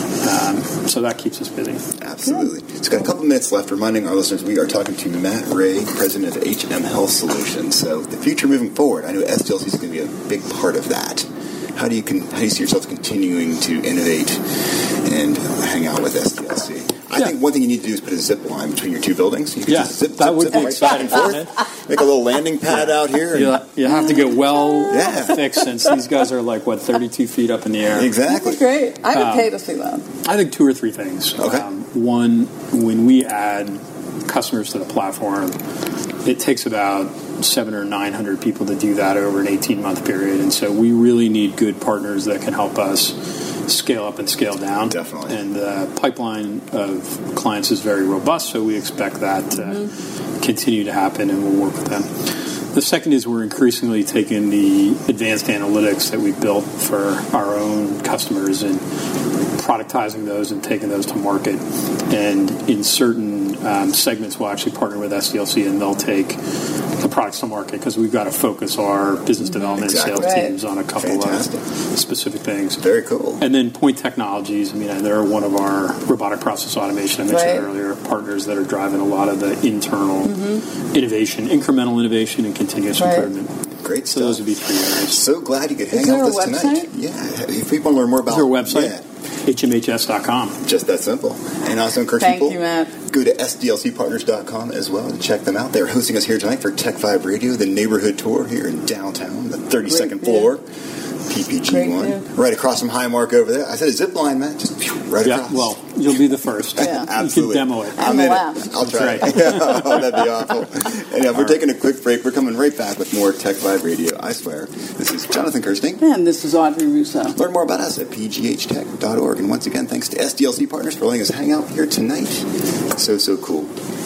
Speaker 11: Um, so that keeps us busy.
Speaker 6: Absolutely. So we've got a couple minutes left, reminding our listeners we are talking to Matt Ray, president of H M Health Solutions. So the future moving forward, I know S D L C is going to be a big part of that. How do you con- how do you see yourself continuing to innovate and hang out with S D L C? I
Speaker 11: yeah.
Speaker 6: think one thing you need to do is put a zip line between your two buildings. You can
Speaker 11: Yeah,
Speaker 6: just zip,
Speaker 11: that
Speaker 6: zip,
Speaker 11: would
Speaker 6: zip
Speaker 11: be
Speaker 6: right
Speaker 11: exciting.
Speaker 6: back and forth. Make a little landing pad out here. And
Speaker 11: You, you have to get well
Speaker 6: Yeah.
Speaker 11: fixed since these guys are like, what, thirty-two feet up in the air.
Speaker 6: Exactly.
Speaker 7: That's great. I would
Speaker 11: Um,
Speaker 7: pay to see that.
Speaker 11: I think two or three things.
Speaker 6: Okay.
Speaker 11: Um, one, when we add customers to the platform, it takes about seven or nine hundred people to do that over an eighteen-month period. And so we really need good partners that can help us scale up and scale down.
Speaker 6: Definitely.
Speaker 11: And the pipeline of clients is very robust, so we expect that to mm-hmm. continue to happen, and we'll work with them. The second is we're increasingly taking the advanced analytics that we built for our own customers and productizing those and taking those to market. And in certain um, segments, we'll actually partner with S D L C, and they'll take the products to market because we've got to focus our business development
Speaker 6: Exactly.
Speaker 11: sales
Speaker 7: Right.
Speaker 11: teams on a couple
Speaker 6: Fantastic.
Speaker 11: of specific things.
Speaker 6: Very cool.
Speaker 11: And then Point Technologies, I mean, they're one of our robotic process automation, I mentioned
Speaker 7: Right.
Speaker 11: earlier, partners that are driving a lot of the internal
Speaker 7: Mm-hmm.
Speaker 11: innovation, incremental innovation, and continuous
Speaker 7: Right.
Speaker 11: improvement.
Speaker 6: Great
Speaker 11: So
Speaker 6: stuff.
Speaker 11: those would be three areas.
Speaker 6: So glad you could
Speaker 7: Is
Speaker 6: hang
Speaker 7: there
Speaker 6: out with
Speaker 7: a
Speaker 6: us tonight.
Speaker 7: website?
Speaker 6: Yeah. If people want to learn more about
Speaker 11: Is there a website?
Speaker 6: Yeah.
Speaker 11: H M H S dot com.
Speaker 6: Just that simple. And also encourage
Speaker 7: Thank
Speaker 6: people
Speaker 7: you, Matt.
Speaker 6: go to S D L C partners dot com as well and check them out. They're hosting us here tonight for Tech five Radio, the neighborhood tour here in downtown, the thirty-second
Speaker 7: Great
Speaker 6: floor, P P G
Speaker 7: Great
Speaker 6: one,
Speaker 7: view.
Speaker 6: right across from Highmark over there. I said a zip line, Matt, just phew, right
Speaker 11: Yeah,
Speaker 6: across.
Speaker 11: well, you'll be the first.
Speaker 7: Yeah.
Speaker 6: Absolutely.
Speaker 11: You can demo it.
Speaker 6: I'm
Speaker 7: And the
Speaker 6: in
Speaker 7: last.
Speaker 6: it. I'll try.
Speaker 11: That's
Speaker 6: it. Oh, that'd be awful. And yeah, we're taking a quick break. We're coming right back with more Tech five Radio. I swear. This is Jonathan Kirsting.
Speaker 7: And this is Audrey Russo.
Speaker 6: Learn more about us at p g h tech dot org. And once again, thanks to S D L C Partners for letting us hang out here tonight. So, so cool.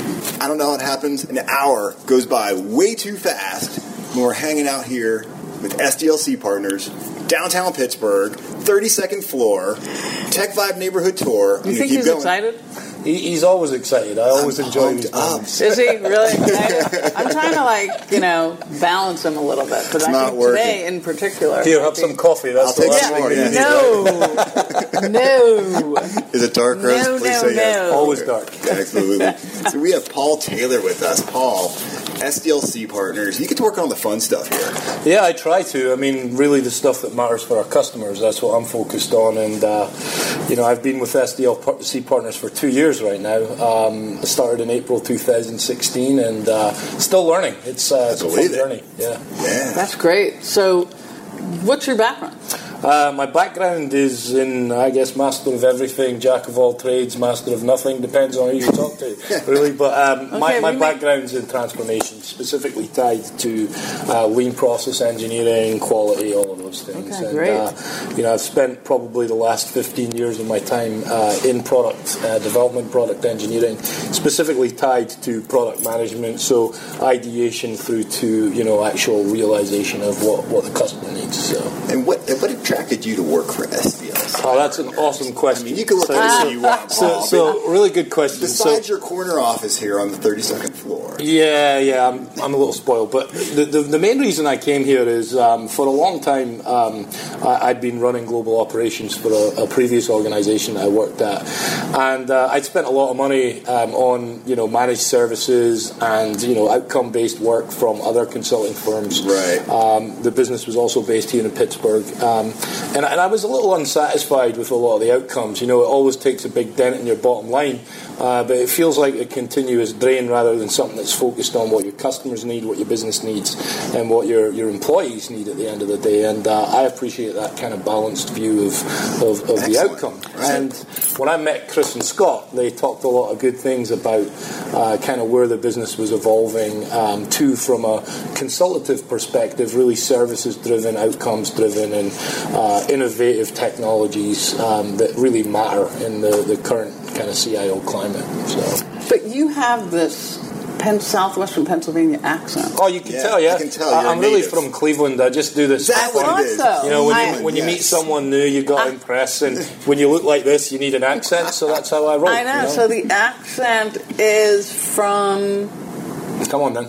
Speaker 6: I don't know how it happens. An hour goes by way too fast when we're hanging out here with S D L C Partners, downtown Pittsburgh, thirty-second floor, Tech five neighborhood tour. I'm
Speaker 7: You
Speaker 6: gonna
Speaker 7: think
Speaker 6: keep
Speaker 7: he's
Speaker 6: going.
Speaker 7: excited?
Speaker 12: He, he's always excited. I always
Speaker 6: I'm
Speaker 12: enjoy
Speaker 6: pumped
Speaker 12: these
Speaker 6: up.
Speaker 12: moments.
Speaker 7: Is he really excited? I'm trying to, like, you know, balance him a little bit. Because
Speaker 6: It's
Speaker 7: I
Speaker 6: not
Speaker 7: think
Speaker 6: working.
Speaker 7: today in particular.
Speaker 12: Here,
Speaker 7: might
Speaker 12: have
Speaker 7: be-
Speaker 12: some coffee. That's
Speaker 6: I'll
Speaker 12: the
Speaker 6: take
Speaker 12: last
Speaker 6: some
Speaker 12: thing
Speaker 6: more,
Speaker 12: we
Speaker 6: yeah.
Speaker 12: need.
Speaker 7: No. No.
Speaker 6: Is it dark, Rose?
Speaker 7: No,
Speaker 6: Please
Speaker 7: no,
Speaker 6: say yes.
Speaker 7: no.
Speaker 12: Always dark.
Speaker 6: Absolutely. So we have Paul Taylor with us. Paul, S D L C Partners. You get to work on all the fun stuff here.
Speaker 12: Yeah, I try to. I mean, really the stuff that matters for our customers. That's what I'm focused on. And, uh, you know, I've been with S D L C Partners for two years right now. Um, I started in April two thousand sixteen and uh, still learning. It's, uh, it's a fun
Speaker 6: believe it.
Speaker 12: journey. Yeah.
Speaker 6: Yeah.
Speaker 7: That's great. So, what's your background?
Speaker 12: Uh, my background is in, I guess, master of everything, jack of all trades, master of nothing. Depends on who you talk to, really. But um, my,
Speaker 7: Okay,
Speaker 12: my
Speaker 7: we may-
Speaker 12: background's in transformation, specifically tied to uh, lean process engineering, quality, all of those things.
Speaker 7: Okay,
Speaker 12: and,
Speaker 7: great.
Speaker 12: Uh, you know, I've spent probably the last fifteen years of my time uh, in product uh, development, product engineering, specifically tied to product management. So ideation through to you know actual realization of what, what the customer needs. So.
Speaker 6: And what what attracted you to work for S D L C?
Speaker 12: Oh, that's an awesome question.
Speaker 6: I mean, you can work
Speaker 12: So-
Speaker 6: anywhere you want,
Speaker 12: So,
Speaker 6: Paul.
Speaker 12: so really good question.
Speaker 6: Besides
Speaker 12: So,
Speaker 6: your corner office here on the thirty-second floor.
Speaker 12: yeah, yeah, I'm, I'm a little spoiled, but the, the, the main reason I came here is um, for a long time um, I, I'd been running global operations for a, a previous organization I worked at, and uh, I'd spent a lot of money um, on you know managed services and you know outcome-based work from other consulting firms.
Speaker 6: Right.
Speaker 12: Um, the business was also based here in Pittsburgh, um, and, and I was a little unsatisfied with a lot of the outcomes. You know, it always takes a big dent in your bottom line, uh, but it feels like a continuous drain rather than something that's focused on what your customers need, what your business needs, and what your, your employees need at the end of the day. And uh, I appreciate that kind of balanced view of, of, of the outcome.
Speaker 6: Right.
Speaker 12: And when I met Chris and Scott, they talked a lot of good things about uh, kind of where the business was evolving um, to from a consultative perspective, really services-driven, outcomes-driven, and uh, innovative technologies um, that really matter in the, the current kind of C I O climate. So.
Speaker 7: But you have this Penn, Southwestern Pennsylvania accent.
Speaker 12: Oh, you can
Speaker 6: Yeah,
Speaker 12: tell, yeah.
Speaker 6: I can tell
Speaker 12: I,
Speaker 6: you're
Speaker 12: I'm really
Speaker 6: native.
Speaker 12: from Cleveland. I just do this.
Speaker 6: That's
Speaker 12: stuff
Speaker 6: what
Speaker 12: on-
Speaker 6: it is.
Speaker 7: So.
Speaker 12: You know, when
Speaker 7: I-
Speaker 12: you when you meet
Speaker 6: Yes.
Speaker 12: someone new, you got to impress, and when you look like this, you need an accent. So that's how I roll.
Speaker 7: I know.
Speaker 12: you know?
Speaker 7: So the accent is from.
Speaker 12: Come on, then.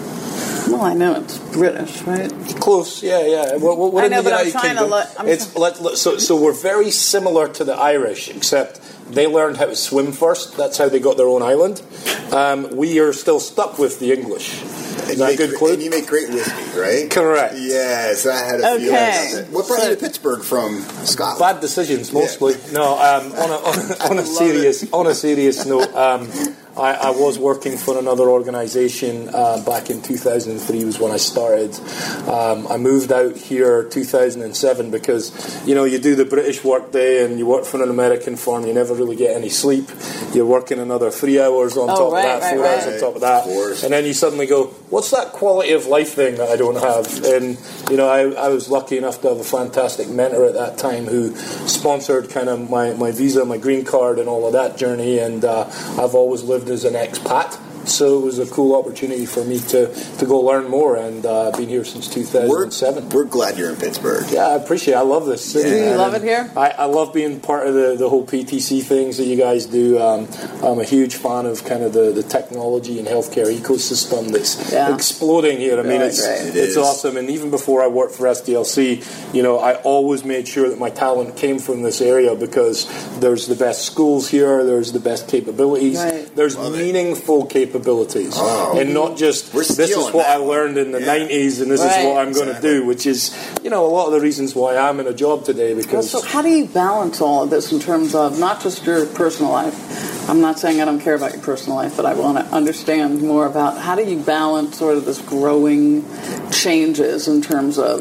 Speaker 7: Well, I know it's British, right?
Speaker 12: Close, yeah, yeah. What, what, what
Speaker 7: I
Speaker 12: in
Speaker 7: know,
Speaker 12: the
Speaker 7: but I'm
Speaker 12: United
Speaker 7: trying to
Speaker 12: Kingdom?
Speaker 7: look- I'm
Speaker 12: it's let, let- so so we're very similar to the Irish, except they learned how to swim first. That's how they got their own island. Um, we are still stuck with the English. Is
Speaker 6: And
Speaker 12: that a
Speaker 6: you,
Speaker 12: good
Speaker 6: make,
Speaker 12: clue?
Speaker 6: and you make great whiskey, right?
Speaker 12: Correct.
Speaker 6: Yes, I had a feeling
Speaker 7: Okay.
Speaker 6: about it. What brought you to Pittsburgh from Scotland?
Speaker 12: Bad decisions, mostly. No, um, on a, on a, on a serious on a serious note, um, I, I was working for another organisation uh, back in two thousand three was when I started. Um, I moved out here two thousand seven because, you know, you do the British work day and you work for an American firm, you never really get any sleep. You're working another three hours on
Speaker 7: Oh,
Speaker 12: top
Speaker 7: right,
Speaker 12: of that,
Speaker 7: right,
Speaker 12: four
Speaker 7: right.
Speaker 12: hours on top of that.
Speaker 6: Of course.
Speaker 12: And then you suddenly go, what's that quality of life thing that I don't have? And, you know, I, I was lucky enough to have a fantastic mentor at that time who sponsored kind of my, my visa, my green card and all of that journey. And uh, I've always lived as an expat. So it was a cool opportunity for me to, to go learn more, and uh, been here since two thousand seven.
Speaker 6: We're, we're glad you're in Pittsburgh.
Speaker 12: Yeah, I appreciate it. I love this city.
Speaker 7: Do you
Speaker 12: man.
Speaker 7: love it here?
Speaker 12: I, I love being part of the, the whole P T C things that you guys do. Um, I'm a huge fan of kind of the, the technology and healthcare ecosystem that's
Speaker 7: Yeah.
Speaker 12: exploding here. I mean,
Speaker 7: Right,
Speaker 12: it's
Speaker 7: right.
Speaker 6: It
Speaker 12: it's
Speaker 6: is.
Speaker 12: awesome. And even before I worked for S D L C, you know, I always made sure that my talent came from this area because there's the best schools here, there's the best capabilities,
Speaker 7: Right.
Speaker 12: there's
Speaker 6: Love it.
Speaker 12: meaningful capabilities,
Speaker 6: Oh.
Speaker 12: and not just
Speaker 6: We're
Speaker 12: this is
Speaker 6: stealing
Speaker 12: what
Speaker 6: that
Speaker 12: I learned in the
Speaker 6: Yeah.
Speaker 12: nineties and this
Speaker 7: Right.
Speaker 12: is what I'm going to
Speaker 6: Exactly.
Speaker 12: do, which is, you know, a lot of the reasons why I'm in a job today.
Speaker 7: Well,
Speaker 12: Because
Speaker 7: so how do you balance all of this in terms of not just your personal life? I'm not saying I don't care about your personal life, but I want to understand more about how do you balance sort of this growing changes in terms of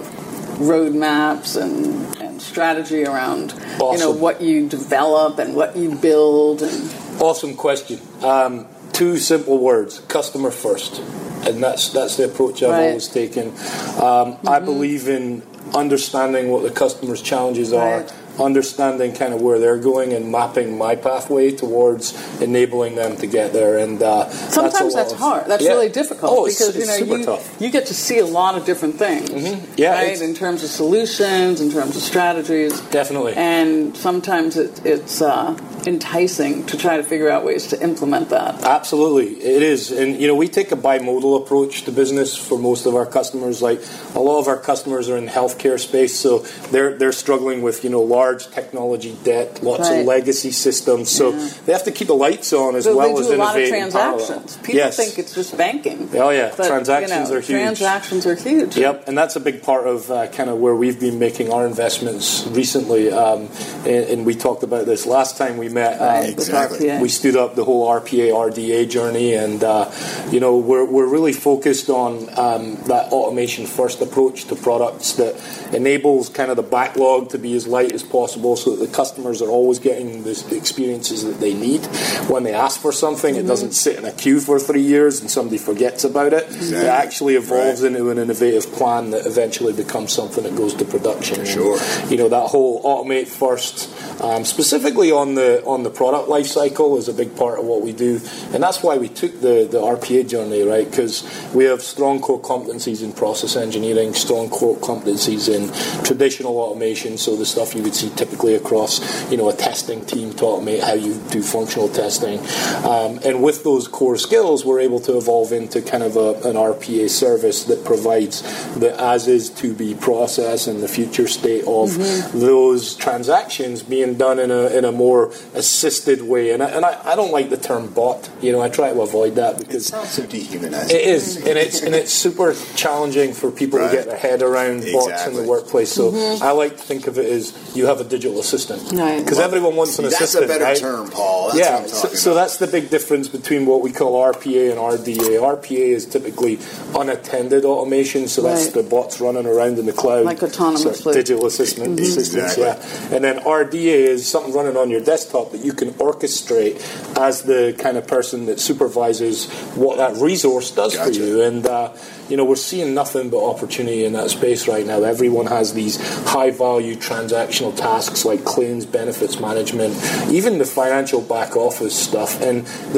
Speaker 7: roadmaps and, and strategy around you know
Speaker 12: Awesome.
Speaker 7: what you develop and what you build. And
Speaker 12: awesome question. Um, two simple words: customer first, and that's that's the approach I've
Speaker 7: Right.
Speaker 12: always taken. Um, I believe in understanding what the customer's challenges are.
Speaker 7: Right.
Speaker 12: Understanding kind of where they're going and mapping my pathway towards enabling them to get there. And uh,
Speaker 7: sometimes
Speaker 12: that's, a lot
Speaker 7: that's,
Speaker 12: of-
Speaker 7: hard. That's
Speaker 12: Yeah.
Speaker 7: really difficult
Speaker 12: Oh, it's,
Speaker 7: because you
Speaker 12: it's
Speaker 7: know
Speaker 12: super
Speaker 7: you,
Speaker 12: tough.
Speaker 7: you get to see a lot of different things,
Speaker 12: Yeah,
Speaker 7: right?
Speaker 12: it's-
Speaker 7: In terms of solutions, in terms of strategies,
Speaker 12: Definitely.
Speaker 7: and sometimes it, it's uh, enticing to try to figure out ways to implement that.
Speaker 12: Absolutely, it is. And, you know, we take a bimodal approach to business for most of our customers. Like, a lot of our customers are in the healthcare space, so they're they're struggling with, you know, large technology debt, lots
Speaker 7: Right.
Speaker 12: of legacy systems. So
Speaker 7: Yeah.
Speaker 12: they have to keep the lights on as
Speaker 7: So
Speaker 12: well
Speaker 7: they
Speaker 12: as
Speaker 7: do a lot of
Speaker 12: innovate in parallel.
Speaker 7: transactions. People
Speaker 12: Yes.
Speaker 7: think it's just banking.
Speaker 12: Oh, yeah.
Speaker 7: But,
Speaker 12: Transactions
Speaker 7: you know,
Speaker 12: are huge.
Speaker 7: Transactions are huge.
Speaker 12: Yep, and that's a big part of uh, kind of where we've been making our investments recently. Um, and, and we talked about this last time we met. Um,
Speaker 7: Right, with R P A.
Speaker 12: We stood up the whole R P A, R D A journey, and uh, you know we're we're really focused on um, that automation first approach to products that enables kind of the backlog to be as light as possible, so that the customers are always getting the experiences that they need when they ask for something.
Speaker 7: Mm-hmm.
Speaker 12: It doesn't sit in a queue for three years and somebody forgets about it.
Speaker 6: Exactly.
Speaker 12: It actually evolves
Speaker 6: Right.
Speaker 12: into an innovative plan that eventually becomes something that goes to production.
Speaker 6: Sure.
Speaker 12: And, you know, that whole automate first, um, specifically on the on the product life cycle, is a big part of what we do, and that's why we took the the R P A journey, right? Because we have strong core competencies in process engineering, strong core competencies in traditional automation, so the stuff you would see typically across, you know, a testing team to automate how you do functional testing, um, and with those core skills, we're able to evolve into kind of a, an R P A service that provides the as is to be process and the future state of
Speaker 7: Mm-hmm.
Speaker 12: those transactions being done in a in a more assisted way. And I, and I, I don't like the term bot. You know, I try to avoid that
Speaker 6: It
Speaker 12: because
Speaker 6: sounds so dehumanizing.
Speaker 12: it is, and it's and it's super challenging for people
Speaker 6: Right.
Speaker 12: to get their head around bots in
Speaker 6: Exactly.
Speaker 12: the workplace. So I like to think of it as you have a digital assistant,
Speaker 7: Mm-hmm. Right.
Speaker 12: because everyone wants an
Speaker 6: That's
Speaker 12: assistant.
Speaker 6: a better
Speaker 12: right?
Speaker 6: term, Paul. That's
Speaker 12: yeah,
Speaker 6: what I'm
Speaker 12: so,
Speaker 6: talking
Speaker 12: so
Speaker 6: about.
Speaker 12: that's the big difference between what we call R P A and R D A. R P A is typically unattended automation, so that's
Speaker 7: Right.
Speaker 12: the bots running around in the cloud,
Speaker 7: Like autonomously.
Speaker 12: So digital assistant, assistants,
Speaker 6: Exactly.
Speaker 12: yeah. And then R D A is something running on your desktop that you can orchestrate as the kind of person that supervises what that resource does for
Speaker 6: Gotcha.
Speaker 12: you. And uh, you know, we're seeing nothing but opportunity in that space right now. Everyone has these high-value transactional tasks like claims, benefits management, even the financial back office stuff, and there's just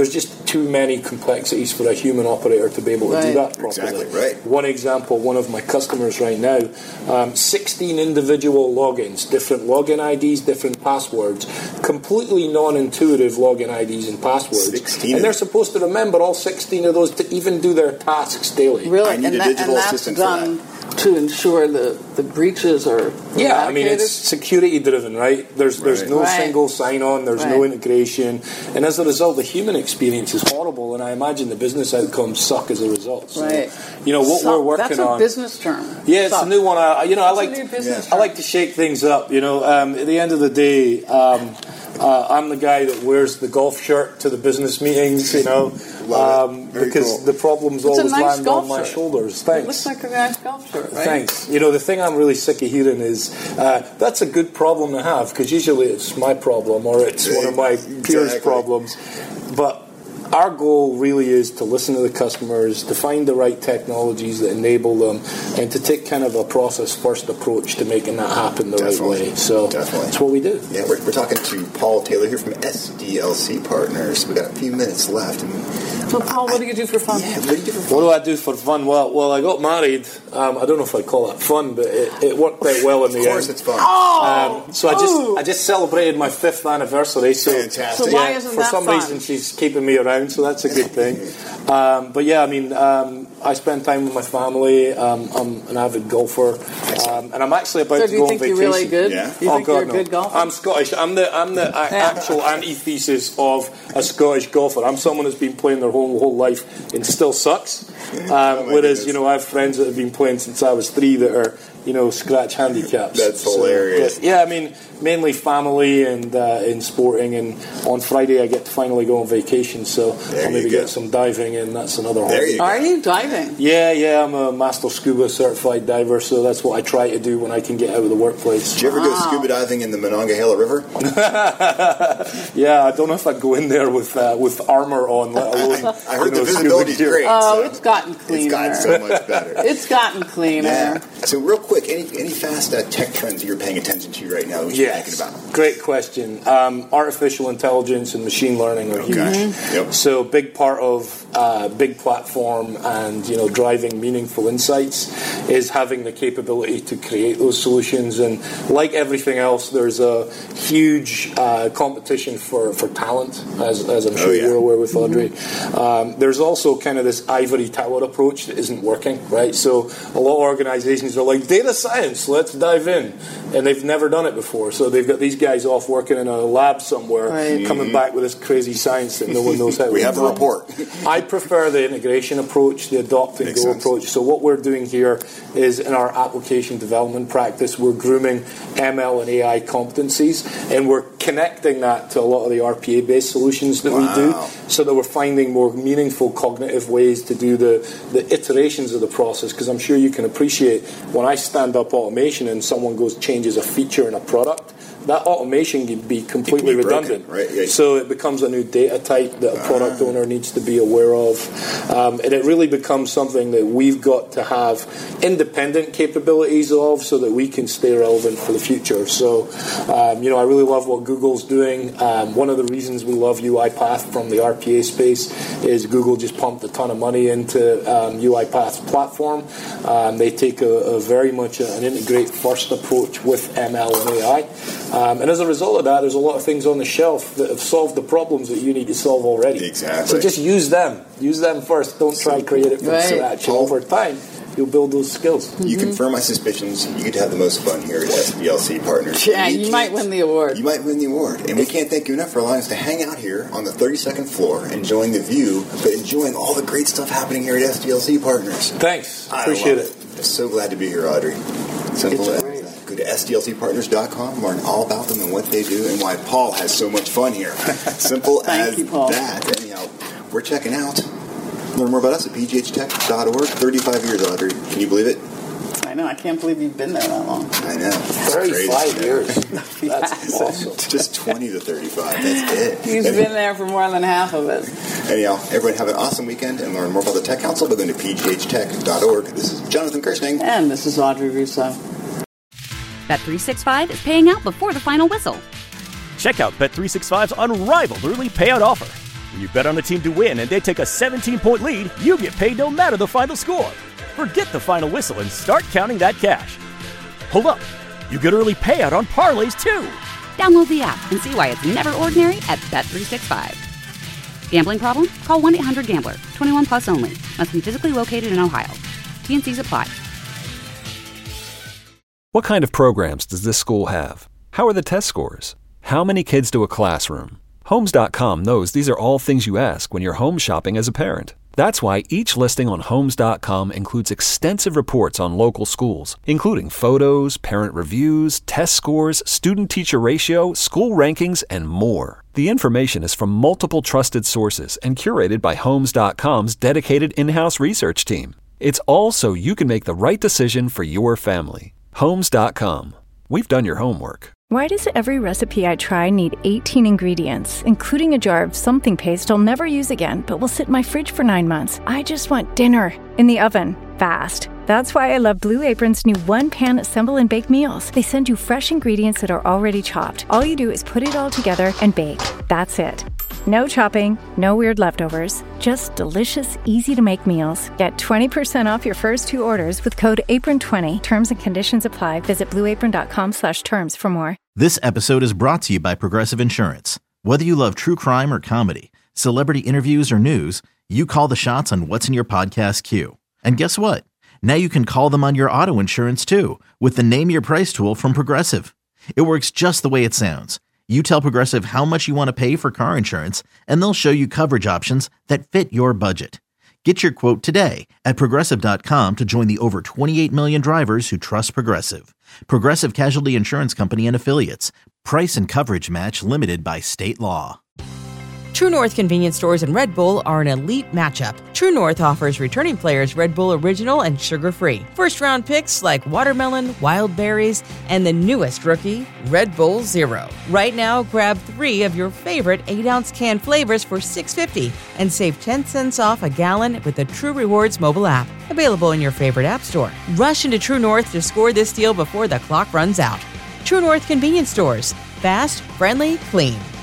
Speaker 12: too many complexities for a human operator to be able to
Speaker 7: Right.
Speaker 12: do that properly.
Speaker 6: Exactly, right.
Speaker 12: One example, one of my customers right now, um, sixteen individual logins, different login I Ds, different passwords, completely non-intuitive login I Ds and passwords.
Speaker 6: sixteen.
Speaker 12: And they're supposed to remember all sixteen of those to even do their tasks daily.
Speaker 7: Really,
Speaker 6: I need
Speaker 7: and,
Speaker 6: a
Speaker 7: that,
Speaker 6: digital
Speaker 7: and that's
Speaker 6: assistant for
Speaker 7: done to ensure the, the breaches are
Speaker 12: Yeah, I mean,
Speaker 7: eradicated?
Speaker 12: it's security driven, right? There's there's
Speaker 6: Right.
Speaker 12: no
Speaker 7: Right.
Speaker 12: single sign on, there's no
Speaker 7: Right.
Speaker 12: integration, and as a result, the human experience is horrible, and I imagine the business outcomes suck as a result. So,
Speaker 7: Right.
Speaker 12: you know, what
Speaker 7: Suck.
Speaker 12: we're working
Speaker 7: That's a
Speaker 12: on.
Speaker 7: business term.
Speaker 12: Yeah, it's
Speaker 7: Suck.
Speaker 12: a new one. I, you know, I
Speaker 7: It's a
Speaker 12: like
Speaker 7: new business
Speaker 12: I
Speaker 7: term.
Speaker 12: like to shake things up. You know, um, at the end of the day, um, uh, I'm the guy that wears the golf shirt to the business meetings. You know,
Speaker 6: Love it.
Speaker 12: um,
Speaker 6: Very
Speaker 12: because
Speaker 6: cool.
Speaker 12: the problems
Speaker 7: It's a
Speaker 12: always
Speaker 7: nice
Speaker 12: land
Speaker 7: golf
Speaker 12: on my
Speaker 7: shirt.
Speaker 12: shoulders.
Speaker 7: It
Speaker 12: Thanks.
Speaker 7: looks like a nice golf shirt, right?
Speaker 12: Thanks. You know, the thing I'm really sick of hearing is uh, that's a good problem to have, because usually it's my problem or it's one of my peers'
Speaker 6: Exactly.
Speaker 12: problems. But our goal really is to listen to the customers, to find the right technologies that enable them, and to take kind of a process-first approach to making that happen the
Speaker 6: Definitely.
Speaker 12: right way. So
Speaker 6: Definitely.
Speaker 12: that's what we do.
Speaker 6: Yeah, we're, we're talking to Paul Taylor here from S D L C Partners. We got a few minutes left. And
Speaker 7: So, Paul, what do you do for fun?
Speaker 6: yeah, what do you do for
Speaker 12: What do I do for fun? Well, well, I got married. Um, I don't know if I call that fun, but it, it worked out well in the
Speaker 6: Of course,
Speaker 12: end.
Speaker 6: it's fun.
Speaker 7: Oh!
Speaker 12: Um, so I just
Speaker 7: Oh!
Speaker 12: I just celebrated my fifth anniversary. So,
Speaker 6: Fantastic.
Speaker 7: So why
Speaker 12: yeah,
Speaker 7: isn't
Speaker 12: for
Speaker 7: that
Speaker 12: some
Speaker 7: fun?
Speaker 12: reason she's keeping me around, so that's a good thing. Um, but yeah, I mean, um, I spend time with my family. Um, I'm an avid golfer, um, and I'm actually about
Speaker 7: So
Speaker 12: to
Speaker 7: do you
Speaker 12: go
Speaker 7: think
Speaker 12: on
Speaker 7: you're
Speaker 12: vacation.
Speaker 7: really good?
Speaker 6: Yeah.
Speaker 7: You
Speaker 12: oh
Speaker 7: think
Speaker 12: God,
Speaker 7: you're a
Speaker 12: no.
Speaker 7: good golfer?
Speaker 12: I'm Scottish. I'm the I'm the a- actual antithesis of a Scottish golfer. I'm someone who's been playing their whole whole life and still sucks. Um,
Speaker 6: Oh my
Speaker 12: whereas
Speaker 6: goodness.
Speaker 12: you know, I have friends that have been playing since I was three that are you know scratch handicaps.
Speaker 6: That's
Speaker 12: So,
Speaker 6: hilarious.
Speaker 12: but, yeah, I mean, mainly family and uh, in sporting. And on Friday I get to finally go on vacation, so
Speaker 6: There
Speaker 12: I'll maybe
Speaker 6: you go.
Speaker 12: get some diving, and that's another
Speaker 6: There
Speaker 12: hobby.
Speaker 6: you go.
Speaker 7: Are you diving?
Speaker 12: Yeah, yeah, I'm a master scuba certified diver, so that's what I try to do when I can get out of the workplace.
Speaker 6: Did you ever go
Speaker 7: Wow.
Speaker 6: scuba diving in the Monongahela River?
Speaker 12: Yeah, I don't know if I'd go in there with uh, with armor on, let alone.
Speaker 6: I heard
Speaker 12: you know,
Speaker 6: the
Speaker 12: scuba
Speaker 6: visibility's
Speaker 12: gear.
Speaker 6: great.
Speaker 7: Oh,
Speaker 6: so
Speaker 7: it's gotten cleaner.
Speaker 6: It's gotten so much better.
Speaker 7: It's gotten cleaner.
Speaker 6: Yeah. So real quick, any any fast uh, tech trends you're paying attention to right now that we should
Speaker 12: Yes,
Speaker 6: be thinking about?
Speaker 12: great question. Um, artificial intelligence and machine learning are
Speaker 6: Oh,
Speaker 12: huge.
Speaker 6: gosh.
Speaker 7: Mm-hmm.
Speaker 6: Yep.
Speaker 12: So big part of uh, big platform and you know driving meaningful insights is having the capability to create those solutions. And like everything else, there's a huge uh, competition for, for talent, as, as I'm sure
Speaker 6: Oh, yeah.
Speaker 12: you're aware with Audrey. Um, there's also kind of this ivory tower approach that isn't working, right? So a lot of organizations are like, data science, let's dive in. And they've never done it before. So they've got these guys off working in a lab somewhere,
Speaker 7: Right.
Speaker 12: coming back with this crazy science that no one knows how to
Speaker 6: We have a
Speaker 12: do.
Speaker 6: report.
Speaker 12: I prefer the integration approach, the adopt and
Speaker 6: Makes
Speaker 12: go
Speaker 6: sense.
Speaker 12: approach. So what we're doing here is in our application development practice, we're grooming M L and A I competencies, and we're connecting that to a lot of the R P A-based solutions that we do,
Speaker 6: Wow.
Speaker 12: so that we're finding more meaningful cognitive ways to do the, the iterations of the process. Because I'm sure you can appreciate when I stand up automation and someone goes changes a feature in a product, that automation can be completely
Speaker 6: be broken,
Speaker 12: redundant.
Speaker 6: right? Yeah.
Speaker 12: So it becomes a new data type that a product owner needs to be aware of. Um, and it really becomes something that we've got to have independent capabilities of so that we can stay relevant for the future. So, um, you know, I really love what Google's doing. Um, one of the reasons we love UiPath from the R P A space is Google just pumped a ton of money into um, UiPath's platform. Um, they take a, a very much an integrate first approach with M L and A I. Um, and as a result of that, there's a lot of things on the shelf that have solved the problems that you need to solve already.
Speaker 6: Exactly.
Speaker 12: So just use them. Use them first. Don't try to create it from
Speaker 7: Right.
Speaker 12: scratch. And over time, you'll build those skills.
Speaker 6: You confirm my suspicions. You get to have the most fun here at S D L C Partners.
Speaker 7: Yeah,
Speaker 6: We
Speaker 7: you
Speaker 6: can't-
Speaker 7: might win the award.
Speaker 6: You might win the award. And we can't thank you enough for allowing us to hang out here on the thirty-second floor, enjoying the view, but enjoying all the great stuff happening here at S D L C Partners.
Speaker 12: Thanks.
Speaker 6: I
Speaker 12: Appreciate
Speaker 6: love
Speaker 12: it.
Speaker 6: I'm so glad to be here, Audrey. Simple
Speaker 12: It's
Speaker 6: as
Speaker 12: great.
Speaker 6: that. Go to S D L C partners dot com, learn all about them and what they do, and why Paul has so much fun here. Simple
Speaker 7: Thank
Speaker 6: as
Speaker 7: you, Paul.
Speaker 6: that. Anyhow, we're checking out. Learn more about us at p g h tech dot org. thirty-five years, Audrey. Can you believe it?
Speaker 7: I know. I can't believe you've been there that long.
Speaker 6: I know. It's
Speaker 12: thirty-five
Speaker 6: crazy.
Speaker 12: years. That's awesome.
Speaker 6: It's just twenty to thirty-five. That's it.
Speaker 7: He's
Speaker 6: And-
Speaker 7: been there for more than half of it.
Speaker 6: Anyhow, everyone have an awesome weekend and learn more about the Tech Council by going to p g h tech dot org. This is Jonathan Kirschning.
Speaker 7: And this is Audrey Russo.
Speaker 1: Bet three sixty-five is paying out before the final whistle.
Speaker 2: Check out Bet three sixty-five's unrivaled early payout offer. When you bet on a team to win and they take a seventeen-point lead, you get paid no matter the final score. Forget the final whistle and start counting that cash. Hold up. You get early payout on parlays, too.
Speaker 1: Download the app and see why it's never ordinary at Bet three sixty-five. Gambling problem? Call one eight hundred gambler. twenty-one plus only. Must be physically located in Ohio. T N Cs apply.
Speaker 3: What kind of programs does this school have? How are the test scores? How many kids do a classroom? Homes dot com knows these are all things you ask when you're home shopping as a parent. That's why each listing on Homes dot com includes extensive reports on local schools, including photos, parent reviews, test scores, student-teacher ratio, school rankings, and more. The information is from multiple trusted sources and curated by Homes dot com's dedicated in-house research team. It's all so you can make the right decision for your family. Homes dot com. We've done your homework.
Speaker 5: Why does every recipe I try need eighteen ingredients, including a jar of something paste I'll never use again, but will sit in my fridge for nine months? I just want dinner in the oven, fast. That's why I love Blue Apron's new one-pan assemble and bake meals. They send you fresh ingredients that are already chopped. All you do is put it all together and bake. That's it. No chopping, no weird leftovers, just delicious, easy-to-make meals. Get twenty percent off your first two orders with code apron twenty. Terms and conditions apply. Visit blue apron dot com slash terms for more.
Speaker 13: This episode is brought to you by Progressive Insurance. Whether you love true crime or comedy, celebrity interviews or news, you call the shots on what's in your podcast queue. And guess what? Now you can call them on your auto insurance too with the Name Your Price tool from Progressive. It works just the way it sounds. You tell Progressive how much you want to pay for car insurance, and they'll show you coverage options that fit your budget. Get your quote today at Progressive dot com to join the over twenty-eight million drivers who trust Progressive. Progressive Casualty Insurance Company and Affiliates. Price and coverage match limited by state law.
Speaker 14: True North convenience stores and Red Bull are an elite matchup. True North offers returning players Red Bull Original and sugar-free. First-round picks like watermelon, wild berries, and the newest rookie, Red Bull Zero. Right now, grab three of your favorite eight-ounce can flavors for six dollars and fifty cents and save ten cents off a gallon with the True Rewards mobile app. Available in your favorite app store. Rush into True North to score this deal before the clock runs out. True North convenience stores. Fast, friendly, clean.